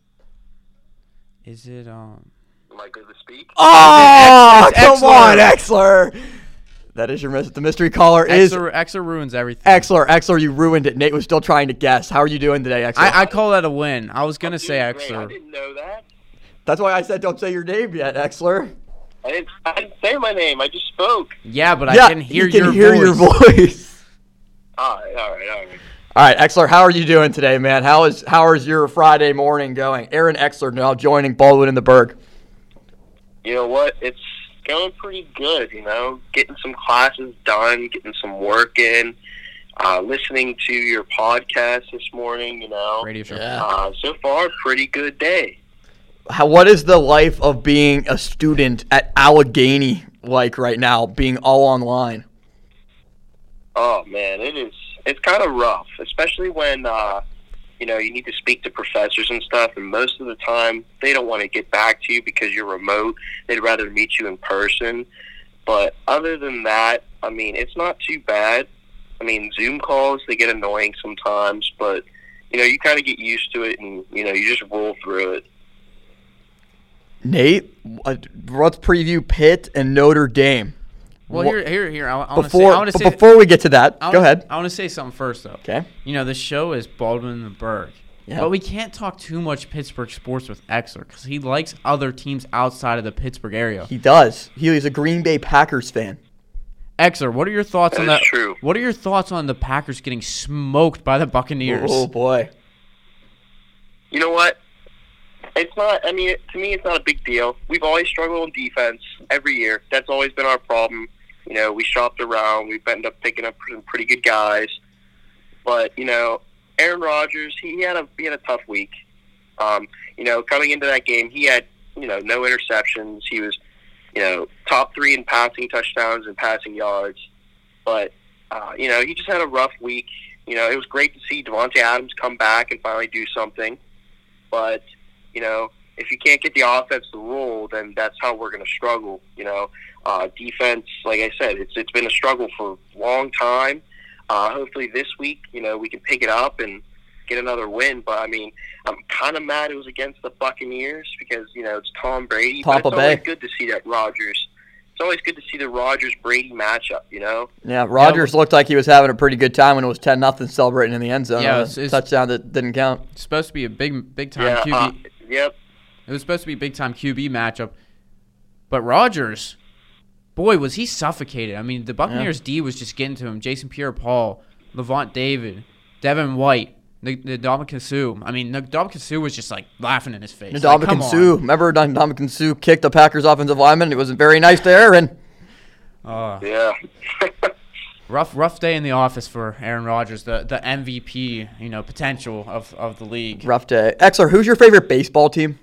Am I good to speak? Oh, come on, Exler. That is the mystery caller. Exler ruins everything. Exler, you ruined it. Nate was still trying to guess. How are you doing today, Exler? I call that a win. I was gonna say Exler. I didn't know that. That's why I said don't say your name yet, Exler. I didn't say my name. I just spoke. Yeah, but I can hear your voice. All right. All right, Exler, how are you doing today, man? How is your Friday morning going? Aaron Exler now joining Baldwin in the Berg. You know what? It's going pretty good, getting some classes done, getting some work in, listening to your podcast this morning, Radio show. Yeah. So far, pretty good day. What is the life of being a student at Allegheny like right now, being all online? Oh, man, it's kind of rough, especially when, you need to speak to professors and stuff, and most of the time they don't want to get back to you because you're remote. They'd rather meet you in person. But other than that, it's not too bad. Zoom calls, they get annoying sometimes, but, you kind of get used to it, and, you just roll through it. Nate, let's preview Pitt and Notre Dame. Well, here. I want to say. Before we get to that, go ahead. I want to say something first, though. Okay. You know, the show is Baldwin and Berg. Yeah. But we can't talk too much Pittsburgh sports with Exler because he likes other teams outside of the Pittsburgh area. He does. He is a Green Bay Packers fan. Exler, what are your thoughts on that? True. What are your thoughts on the Packers getting smoked by the Buccaneers? Oh boy. You know what? It's not. I mean, to me, it's not a big deal. We've always struggled on defense every year. That's always been our problem. You know, we shopped around. We've ended up picking up some pretty good guys. But you know, Aaron Rodgers, he had a tough week. You know, coming into that game, he had no interceptions. He was top 3 in passing touchdowns and passing yards. But he just had a rough week. You know, it was great to see Devontae Adams come back and finally do something. But if you can't get the offense to roll, then that's how we're going to struggle. Defense, like I said, it's been a struggle for a long time. Hopefully this week, we can pick it up and get another win. But I mean, I'm kind of mad it was against the Buccaneers because it's Tom Brady. Tampa but it's always good to see that Rodgers. It's always good to see the Rodgers-Brady matchup. Yeah, Rodgers looked like he was having a pretty good time when it was 10-0 celebrating in the end zone. Yeah, it's touchdown that didn't count. It's supposed to be a big time QB. Yep. It was supposed to be a big time QB matchup, but Rodgers, boy, was he suffocated. I mean, the Buccaneers D was just getting to him. Jason Pierre-Paul, Levant David, Devin White, Ndamukong Suh. I mean, Ndamukong Suh was just like laughing in his face. Ndamukong Suh. Remember Ndamukong Suh kicked the Packers offensive lineman? It wasn't very nice to Aaron. Yeah. Rough day in the office for Aaron Rodgers, the MVP, potential of the league. Rough day. Exler, who's your favorite baseball team?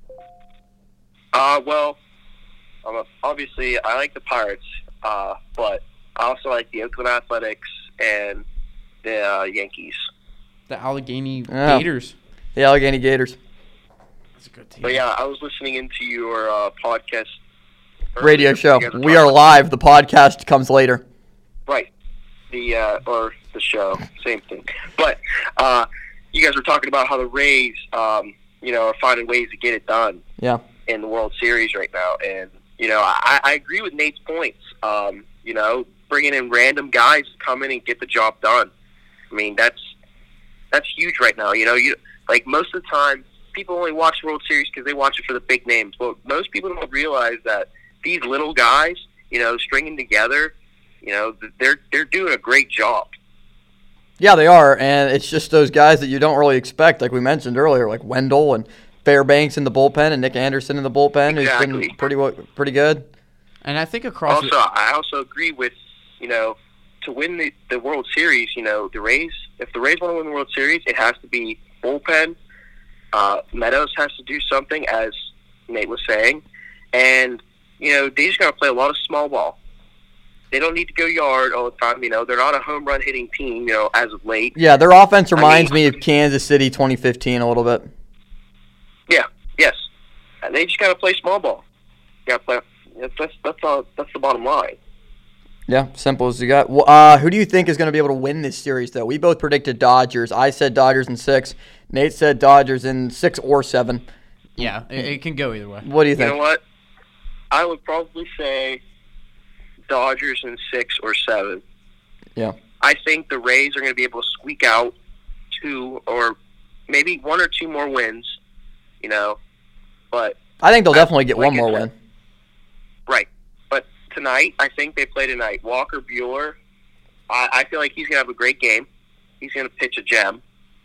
Well, obviously I like the Pirates, but I also like the Oakland Athletics and the Yankees. The Allegheny Gators. The Allegheny Gators. That's a good team. But yeah, I was listening into your podcast. Radio show. We are live. The podcast comes later. Right. Or the show, same thing. But you guys were talking about how the Rays, are finding ways to get it done. Yeah. In the World Series right now, and I agree with Nate's points. Bringing in random guys to come in and get the job done. I mean, that's huge right now. Like most of the time, people only watch the World Series because they watch it for the big names. But most people don't realize that these little guys, stringing together, they're doing a great job. Yeah, they are, and it's just those guys that you don't really expect, like we mentioned earlier, like Wendell and Fairbanks in the bullpen and Nick Anderson in the bullpen, Exactly. who's been pretty good. And I think I also agree with, to win the World Series, the Rays, if the Rays want to win the World Series, it has to be bullpen. Meadows has to do something, as Nate was saying. And, they just got to play a lot of small ball. They don't need to go yard all the time. They're not a home run hitting team, as of late. Yeah, their offense reminds me of Kansas City 2015 a little bit. Yeah, yes. And they just got to play small ball. Got to play. That's the bottom line. Yeah, simple as you got. Who do you think is going to be able to win this series, though? We both predicted Dodgers. I said Dodgers in 6. Nate said Dodgers in 6 or 7. Yeah, it can go either way. What do you think? You know what? I would probably say Dodgers in 6 or 7. Yeah. I think the Rays are going to be able to squeak out 2 or maybe 1 or 2 more wins, but I think they'll definitely get one more win. Right. But tonight, I think they play tonight. Walker Buehler, I feel like he's going to have a great game. He's going to pitch a gem.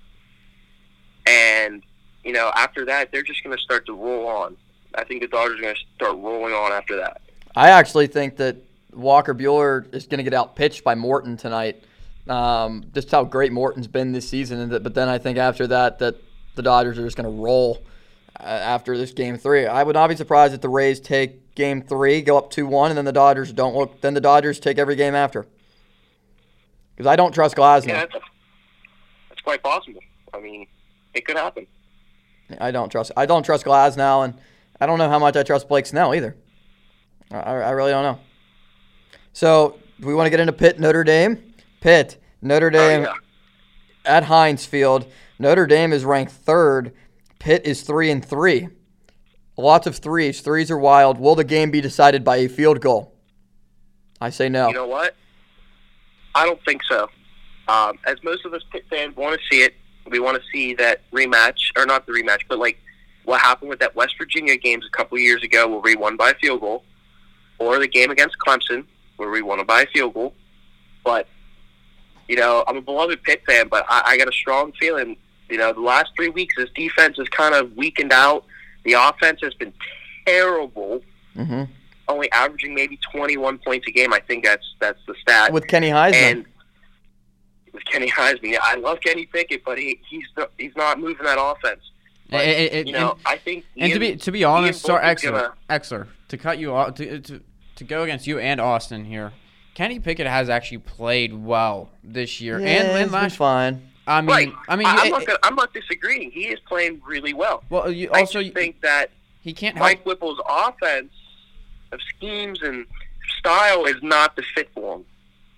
And, after that, they're just going to start to roll on. I think the Dodgers are going to start rolling on after that. I actually think that Walker Buehler is going to get outpitched by Morton tonight. Just how great Morton's been this season. But then I think after that the Dodgers are just going to roll after this Game 3. I would not be surprised if the Rays take Game 3, go up 2-1, and then the Dodgers don't look. Then the Dodgers take every game after. Because I don't trust Glasnow. Yeah, that's quite possible. I mean, it could happen. I don't trust Glasnow, and I don't know how much I trust Blake Snell either. I really don't know. So, do we want to get into Pitt, Notre Dame? Pitt, Notre Dame at Heinz Field. Notre Dame is ranked 3rd. Pitt is 3-3. Lots of threes. Threes are wild. Will the game be decided by a field goal? I say no. You know what? I don't think so. As most of us Pitt fans want to see it, we want to see that rematch, or not the rematch, but like what happened with that West Virginia games a couple years ago where we won by a field goal, or the game against Clemson where we won by a field goal. But, you know, I'm a beloved Pitt fan, but I got a strong feeling, you know, the last 3 weeks this defense has kind of weakened out. The offense has been terrible, only averaging maybe 21 points a game. I think that's the stat. With Kenny Heisman. And with Kenny Heisman, yeah, I love Kenny Pickett, but he's not moving that offense. But, I think to be honest, sorry, Exler, Exler, to cut you off, to go against you and Austin here, Kenny Pickett has actually played well this year and last. Fine. I'm not disagreeing. He is playing really well. Well, I think that he can't help. Mike Whipple's offense of schemes and style is not the fit for him.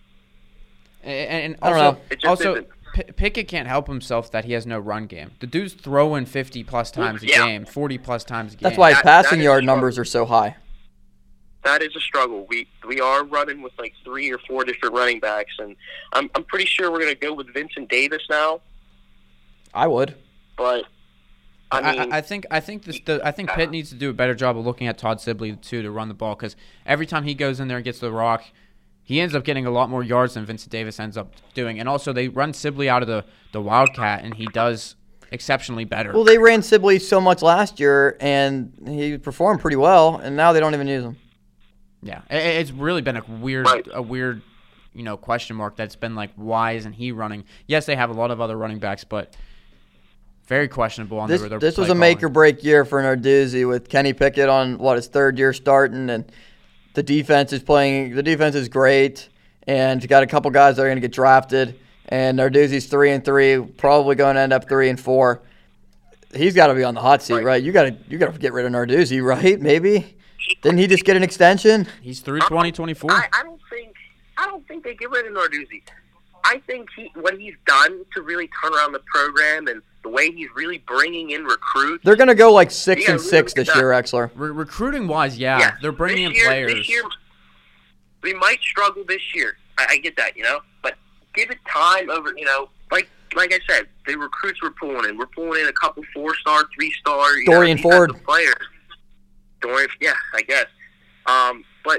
And I don't know. It just isn't. Pickett can't help himself that he has no run game. The dude's throwing 50-plus times a game, 40-plus times a game. That's why his passing yard numbers are so high. That is a struggle. We are running with like 3 or 4 different running backs, and I'm pretty sure we're going to go with Vincent Davis now. I would. But I think Pitt needs to do a better job of looking at Todd Sibley too to run the ball, because every time he goes in there and gets the rock, he ends up getting a lot more yards than Vincent Davis ends up doing. And also they run Sibley out of the Wildcat, and he does exceptionally better. Well, they ran Sibley so much last year, and he performed pretty well, and now they don't even use him. Yeah, it's really been a weird, question mark that's been like, why isn't he running? Yes, they have a lot of other running backs, but very questionable on their This was play a make or calling. break year for Narduzzi with Kenny Pickett on his 3rd year starting, and the defense is playing. The defense is great, and you got a couple guys that are going to get drafted. And Narduzzi's 3-3, probably going to end up 3-4. He's got to be on the hot seat, right? You got to get rid of Narduzzi, right? Maybe. Didn't he just get an extension? He's through 2024. I don't think they get rid of Narduzzi. I think what he's done to really turn around the program and the way he's really bringing in recruits. They're going to go like 6-6 this year, Exler. Recruiting wise, yeah, they're bringing in players. This year, we might struggle this year. I get that, but give it time over, like I said, the recruits we're pulling in. We're pulling in a couple 4-star, 3-star, Dorian Ford players. Dorian, yeah, I guess. But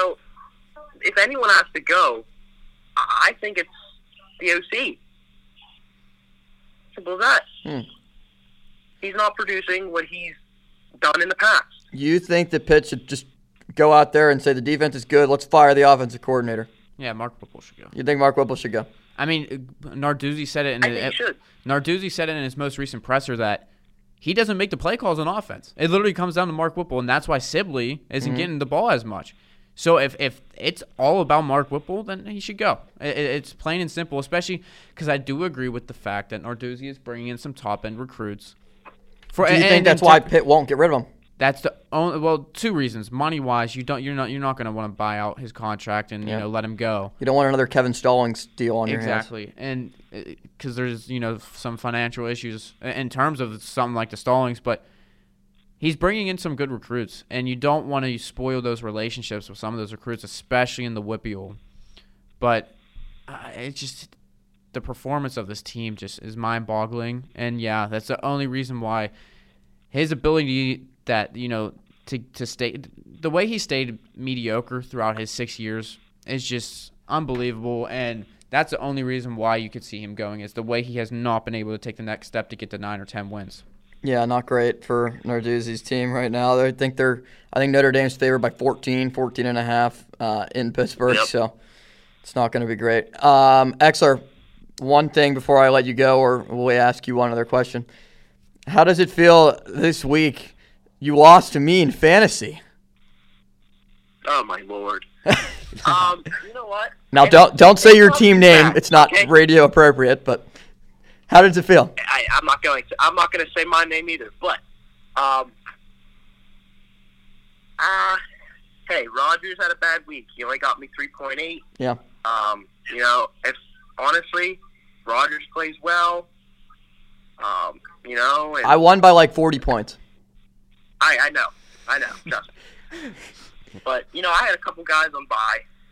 if anyone has to go, I think it's the OC. Simple as that. He's not producing what he's done in the past. You think that Pitt should just go out there and say the defense is good, let's fire the offensive coordinator? Yeah, Mark Whipple should go. You think Mark Whipple should go? I mean, Narduzzi said it. I think he should. Narduzzi said it in his most recent presser that he doesn't make the play calls on offense. It literally comes down to Mark Whipple, and that's why Sibley isn't getting the ball as much. So if it's all about Mark Whipple, then he should go. It's plain and simple, especially because I do agree with the fact that Narduzzi is bringing in some top-end recruits. Do you think that's why Pitt won't get rid of him? That's the only 2 reasons. Money-wise, you're not going to want to buy out his contract and let him go. You don't want another Kevin Stallings deal on your hands. Exactly, and because there's some financial issues in terms of something like the Stallings, but he's bringing in some good recruits, and you don't want to spoil those relationships with some of those recruits, especially in the WPIAL. But it's just the performance of this team just is mind-boggling, and yeah, that's the only reason why his ability that to stay the way he stayed mediocre throughout his 6 years is just unbelievable, and that's the only reason why you could see him going is the way he has not been able to take the next step to get to 9 or 10 wins. Yeah, not great for Narduzzi's team right now. I think Notre Dame's favored by 14.5 in Pittsburgh, so it's not going to be great. Exler, one thing before I let you go, or will we ask you one other question? How does it feel this week? You lost to me in fantasy. Oh my Lord! You know what? Now don't say your team name. It's not radio appropriate, but. How does it feel? I'm not going to say my name either. But, hey, Rodgers had a bad week. He only got me 3.8. Yeah. If honestly, Rodgers plays well. And I won by like 40 points. I know. Trust me. But I had a couple guys on bye,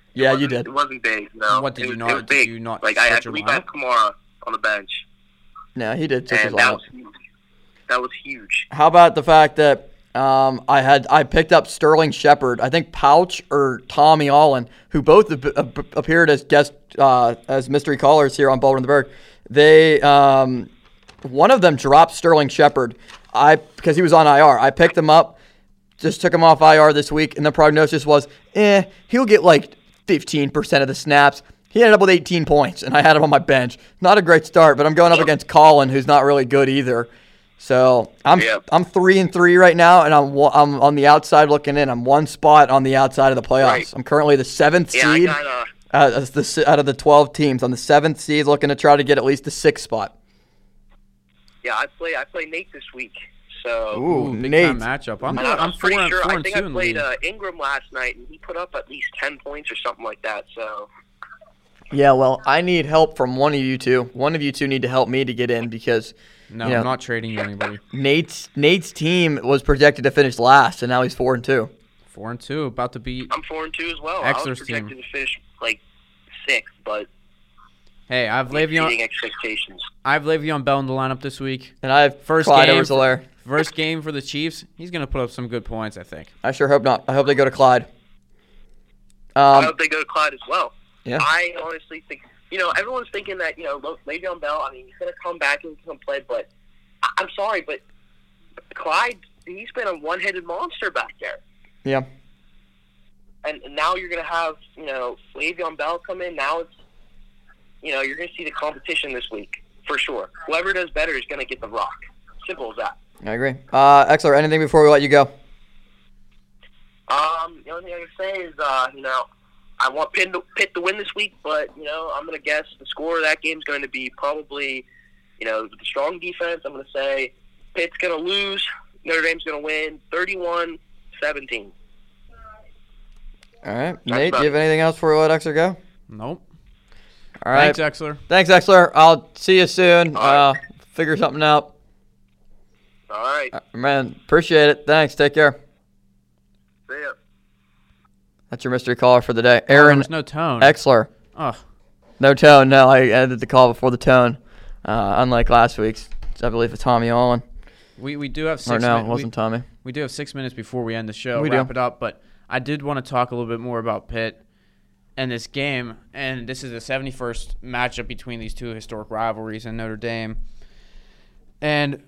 Yeah, you did. It wasn't big. No. What, did it you was, not- It was did big. you not Like I switch your believe I had lineup? Kamara on the bench, No, he did. Took his and that lineup. was huge. That was huge. How about the fact that I picked up Sterling Shepard, I think Pouch or Tommy Allen, who both appeared as guest as mystery callers here on Baldwin in the Berg. They one of them dropped Sterling Shepard because he was on IR. I picked him up, just took him off IR this week, and the prognosis was he'll get like 15% of the snaps. He ended up with 18 points, and I had him on my bench. Not a great start, but I'm going up against Colin, who's not really good either. So I'm 3-3 right now, and I'm on the outside looking in. I'm one spot on the outside of the playoffs. Right. I'm currently the 7th Yeah, seed I got out of the 12 teams. I'm the 7th seed, looking to try to get at least the 6th spot. Yeah, I play Nate this week. So Ooh, Big Nate. time matchup. I'm I'm pretty 4 sure. I and think 2 I in the played league. Ingram last night, and he put up at least 10 points or something like that. So Yeah, well, I need help from one of you two. One of you two need to help me to get in because No, you know, I'm not trading you anybody. Nate's team was projected to finish last, and now he's 4-2. 4 and 2, about to beat. I'm 4-2 as well. I Exler's was projected to finish like 6th, but Hey, I have exceeding Le'Veon. expectations. I have Le'Veon Bell in the lineup this week. And I have First Clyde game Edwards-Helaire. First game for the Chiefs. He's gonna put up some good points, I think. I sure hope not. I hope they go to Clyde. I hope they go to Clyde as well. Yeah. I honestly think, everyone's thinking that, Le'Veon Bell, I mean, he's going to come back and come play, but I'm sorry, but Clyde, he's been a one-headed monster back there. Yeah. And now you're going to have, Le'Veon Bell come in. Now it's, you're going to see the competition this week, for sure. Whoever does better is going to get the rock. Simple as that. I agree. Exler, anything before we let you go? The only thing I can say is, I want Pitt to win this week, but, I'm going to guess the score of that game is going to be probably, with the strong defense, I'm going to say Pitt's going to lose, Notre Dame's going to win 31-17. All right. Nate, do you have anything else before we let Exler go? Nope. All right. Thanks, Exler. Thanks, Exler. I'll see you soon. All right. Figure something out. All right. Man, appreciate it. Thanks. Take care. See ya. That's your mystery caller for the day. There Aaron was no tone. Exler. Oh, No tone. No, I ended the call before the tone. Unlike last week's, I believe it's Tommy Allen. we do have 6 Or no, it minutes. wasn't Tommy. We do have 6 minutes before we end the show. We do. Wrap it up, but I did want to talk a little bit more about Pitt and this game. And this is the 71st matchup between these two historic rivalries in Notre Dame. And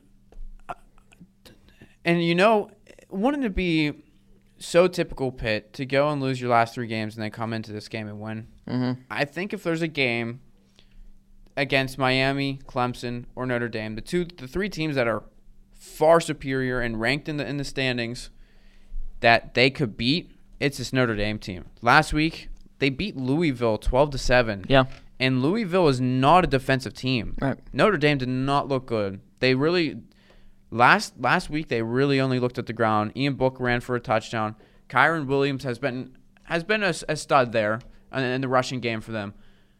wouldn't it be so typical Pitt to go and lose your last 3 games and then come into this game and win? Mm-hmm. I think if there's a game against Miami, Clemson, or Notre Dame, the 3 teams that are far superior and ranked in the standings that they could beat, it's this Notre Dame team. Last week, they beat Louisville 12-7. Yeah. And Louisville is not a defensive team. Right. Notre Dame did not look good. They really last week they really only looked at the ground. Ian Book ran for a touchdown. Kyron Williams has been a stud there in the rushing game for them.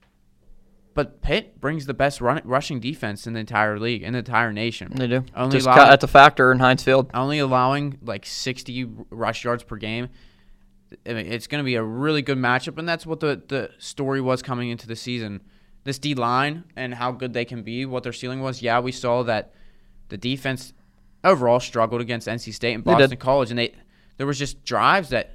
But Pitt brings the best rushing defense in the entire league, in the entire nation. They do. Only Just allowing- that's a factor in Heinz Field. Only allowing like 60 rush yards per game. I mean, it's going to be a really good matchup, and that's what the story was coming into the season. This D-line and how good they can be, what their ceiling was. Yeah, we saw that the defense overall struggled against NC State and They did. Boston College, and there was just drives that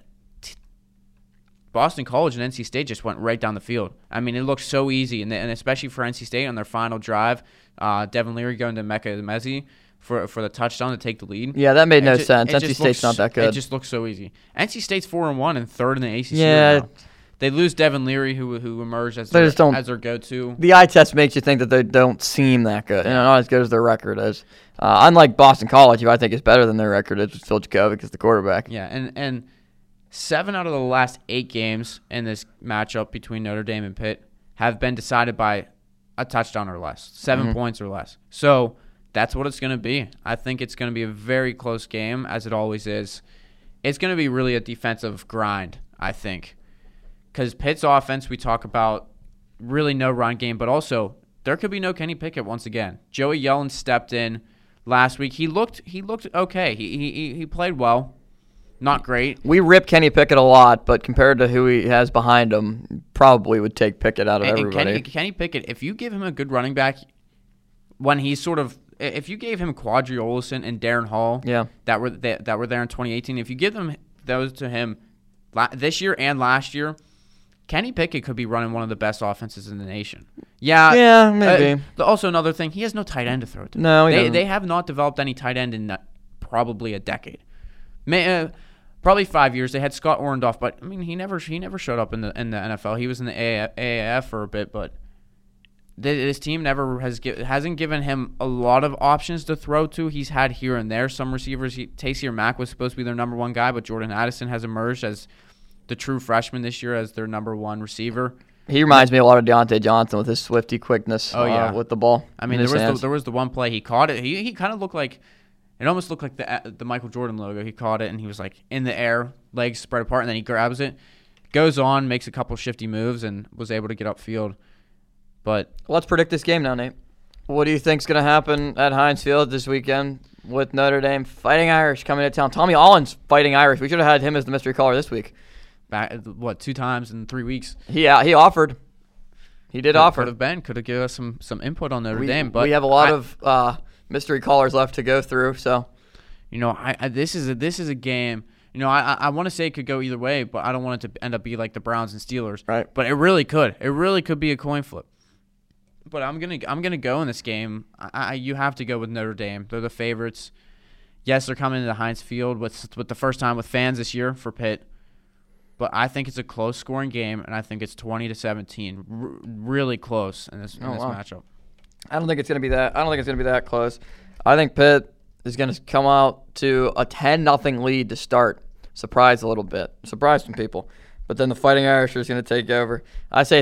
Boston College and NC State just went right down the field. I mean, it looked so easy, and especially for NC State on their final drive, Devin Leary going to Mecca Mezzi for the touchdown to take the lead. Yeah, that made no It ju- sense. it NC just State's looks- not that good. It just looks so easy. NC State's 4-1 and third in the ACC. Yeah. Right now. They lose Devin Leary, who emerged as They just don't- their go-to. The eye test makes you think that they don't seem that good. Not as good as their record is. Unlike Boston College, who I think is better than their record is with Phil Jakovic as the quarterback. Yeah, and 7 out of the last 8 games in this matchup between Notre Dame and Pitt have been decided by a touchdown or less, 7 points or less. So that's what it's going to be. I think it's going to be a very close game, as it always is. It's going to be really a defensive grind, I think. Because Pitt's offense, we talk about really no run game, but also there could be no Kenny Pickett once again. Joey Yellen stepped in last week. He looked okay. He played well, not great. We rip Kenny Pickett a lot, but compared to who he has behind him, probably would take Pickett out of And everybody. Kenny Pickett, if you give him a good running back, when he's sort of, if you gave him Quadri Olson and Darren Hall, that were there in 2018, if you give them those to him this year and last year, Kenny Pickett could be running one of the best offenses in the nation. Yeah, maybe. Also, another thing, he has no tight end to throw to. No, he doesn't. They have not developed any tight end in probably a decade. Probably 5 years. They had Scott Orndorff, but I mean, he never showed up in the NFL. He was in the AAF for a bit, but this team hasn't given him a lot of options to throw to. He's had here and there some receivers. Taysier Mack was supposed to be their number one guy, but Jordan Addison has emerged as the true freshman this year as their number one receiver. He reminds me a lot of Deontay Johnson with his swifty quickness with the ball. I mean, there was the one play he caught it. He kind of looked like, it almost looked like the Michael Jordan logo. He caught it and he was like in the air, legs spread apart, and then he grabs it, goes on, makes a couple shifty moves, and was able to get upfield. But let's predict this game now, Nate. What do you think's going to happen at Heinz Field this weekend with Notre Dame Fighting Irish coming to town? Tommy Allen's Fighting Irish. We should have had him as the mystery caller this week. Back 2 times in 3 weeks. He offered. He did offer. Could have given us some input on Notre Dame. But we have a lot of mystery callers left to go through. So, this is a game. I want to say it could go either way, but I don't want it to end up be like the Browns and Steelers. Right. But it really could. It really could be a coin flip. But I'm gonna go in this game. You have to go with Notre Dame. They're the favorites. Yes, they're coming into Heinz Field with the first time with fans this year for Pitt. But I think it's a close-scoring game, and I think it's 20-17, really close in this matchup. I don't think it's gonna be that. I don't think it's gonna be that close. I think Pitt is gonna come out to a 10-0 lead to start. Surprise a little bit. Surprise some people. But then the Fighting Irish is going to take over. I say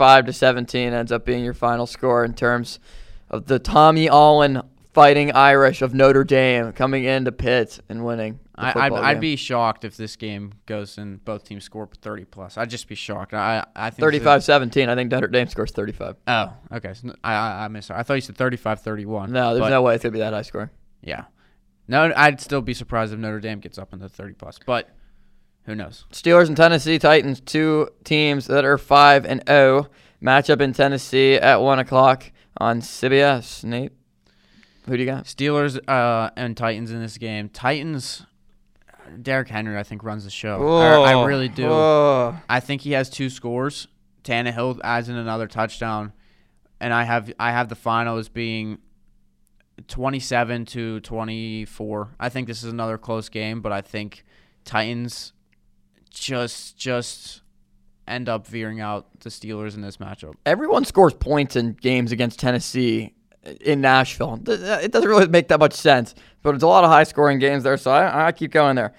35-17 ends up being your final score in terms of the Tommy Allen Fighting Irish of Notre Dame coming into Pitt and winning. I'd be shocked if this game goes and both teams score 30+. I'd just be shocked. I think 35-17. I think Notre Dame scores 35. Oh, okay. So I missed it. I thought you said 35-31. No, there's no way it's going to be that high score. Yeah. No, I'd still be surprised if Notre Dame gets up into 30+. But who knows? Steelers and Tennessee Titans, 2 teams that are 5-0. Matchup in Tennessee at 1 o'clock on CBS. Nate, who do you got? Steelers and Titans in this game. Titans, Derrick Henry, I think, runs the show. Whoa. I really do. Whoa. I think he has 2 scores. Tannehill adds in another touchdown. And I have the final as being 27-24. I think this is another close game, but I think Titans just end up veering out the Steelers in this matchup. Everyone scores points in games against Tennessee in Nashville. It doesn't really make that much sense, but it's a lot of high-scoring games there, so I keep going there.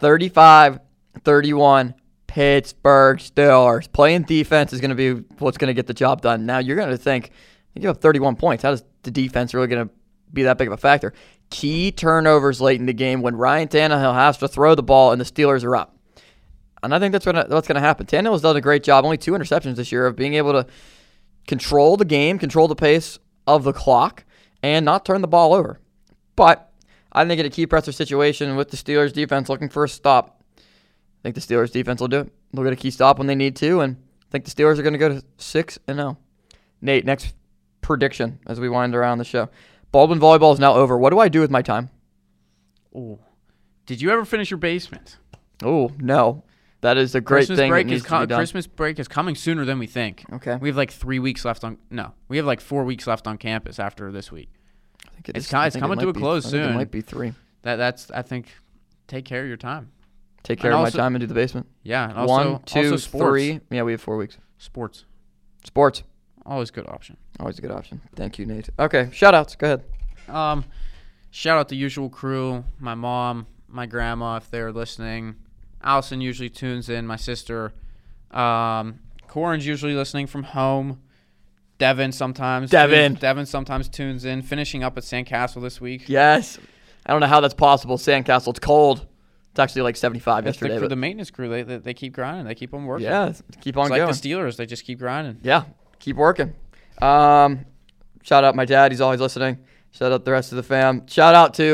35-31, Pittsburgh Steelers. Playing defense is going to be what's going to get the job done. Now, you're going to think, you have 31 points. How is the defense really going to be that big of a factor? Key turnovers late in the game when Ryan Tannehill has to throw the ball and the Steelers are up. And I think that's what's going to happen. Tannehill's done a great job, only 2 interceptions this year, of being able to control the game, control the pace of the clock, and not turn the ball over. But I think in a key pressure situation with the Steelers defense looking for a stop, I think the Steelers defense will do it. They'll get a key stop when they need to, and I think the Steelers are going to go to 6-0. Nate, next prediction as we wind around the show. Baldwin volleyball is now over. What do I do with my time? Oh, did you ever finish your basement? Oh, no. That is a great thing that needs to be done. Christmas break is coming sooner than we think. Okay. We have like 3 weeks left on. No, we have like 4 weeks left on campus after this week. I think it's coming to a close soon. It might be 3. That's. I think. Take care of your time. Take care of my time into the basement. Yeah. And also, 1, 2, also sports. 3. Yeah, we have 4 weeks. Sports. Always a good option. Always a good option. Thank you, Nate. Okay, shout-outs. Go ahead. Shout out the usual crew. My mom, my grandma, if they're listening. Allison usually tunes in. My sister. Corin's usually listening from home. Devin sometimes. Devin sometimes tunes in. Finishing up at Sandcastle this week. Yes. I don't know how that's possible. Sandcastle, it's cold. It's actually like 75 yesterday. For the maintenance crew, they keep grinding. They keep on working. Yeah, keep on going. Like the Steelers, they just keep grinding. Yeah, keep working. Shout out my dad. He's always listening. Shout out the rest of the fam. Shout out to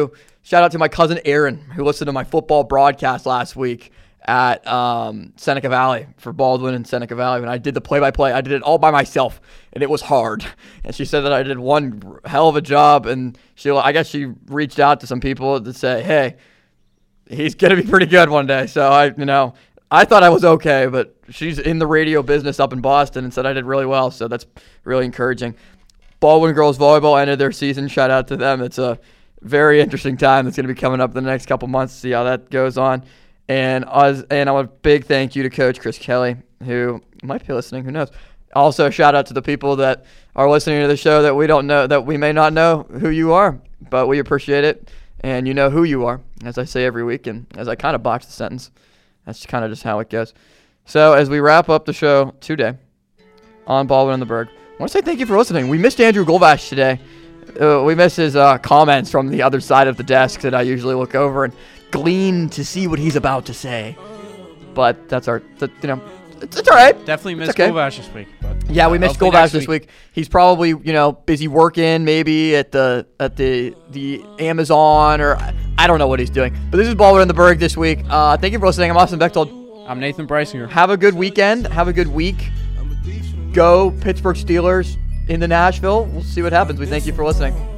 Shout out to my cousin Aaron, who listened to my football broadcast last week at Seneca Valley for Baldwin and Seneca Valley. When I did the play-by-play, I did it all by myself, and it was hard. And she said that I did one hell of a job, and I guess she reached out to some people to say, hey, he's going to be pretty good one day. So I thought I was okay, but she's in the radio business up in Boston and said I did really well, so that's really encouraging. Baldwin girls volleyball ended their season. Shout out to them. It's a very interesting time that's going to be coming up in the next couple months to see how that goes on. And a big thank you to Coach Chris Kelly, who might be listening. Who knows? Also, shout out to the people that are listening to the show that we don't know, that we may not know who you are, but we appreciate it, and you know who you are, as I say every week, and as I kind of box the sentence. That's kind of just how it goes. So as we wrap up the show today on Baldwin and the Berg, I want to say thank you for listening. We missed Andrew Golvash today. We missed his comments from the other side of the desk that I usually look over and glean to see what he's about to say. But that's it's all right. Definitely missed okay. Golvash this week. But, yeah, we missed Golvash this week. He's probably busy working, maybe at the Amazon, or I don't know what he's doing. But this is Baldwin and the Berg this week. Thank you for listening. I'm Austin Bechtold. I'm Nathan Brysinger. Have a good weekend. Have a good week. Go Pittsburgh Steelers into Nashville. We'll see what happens. We thank you for listening.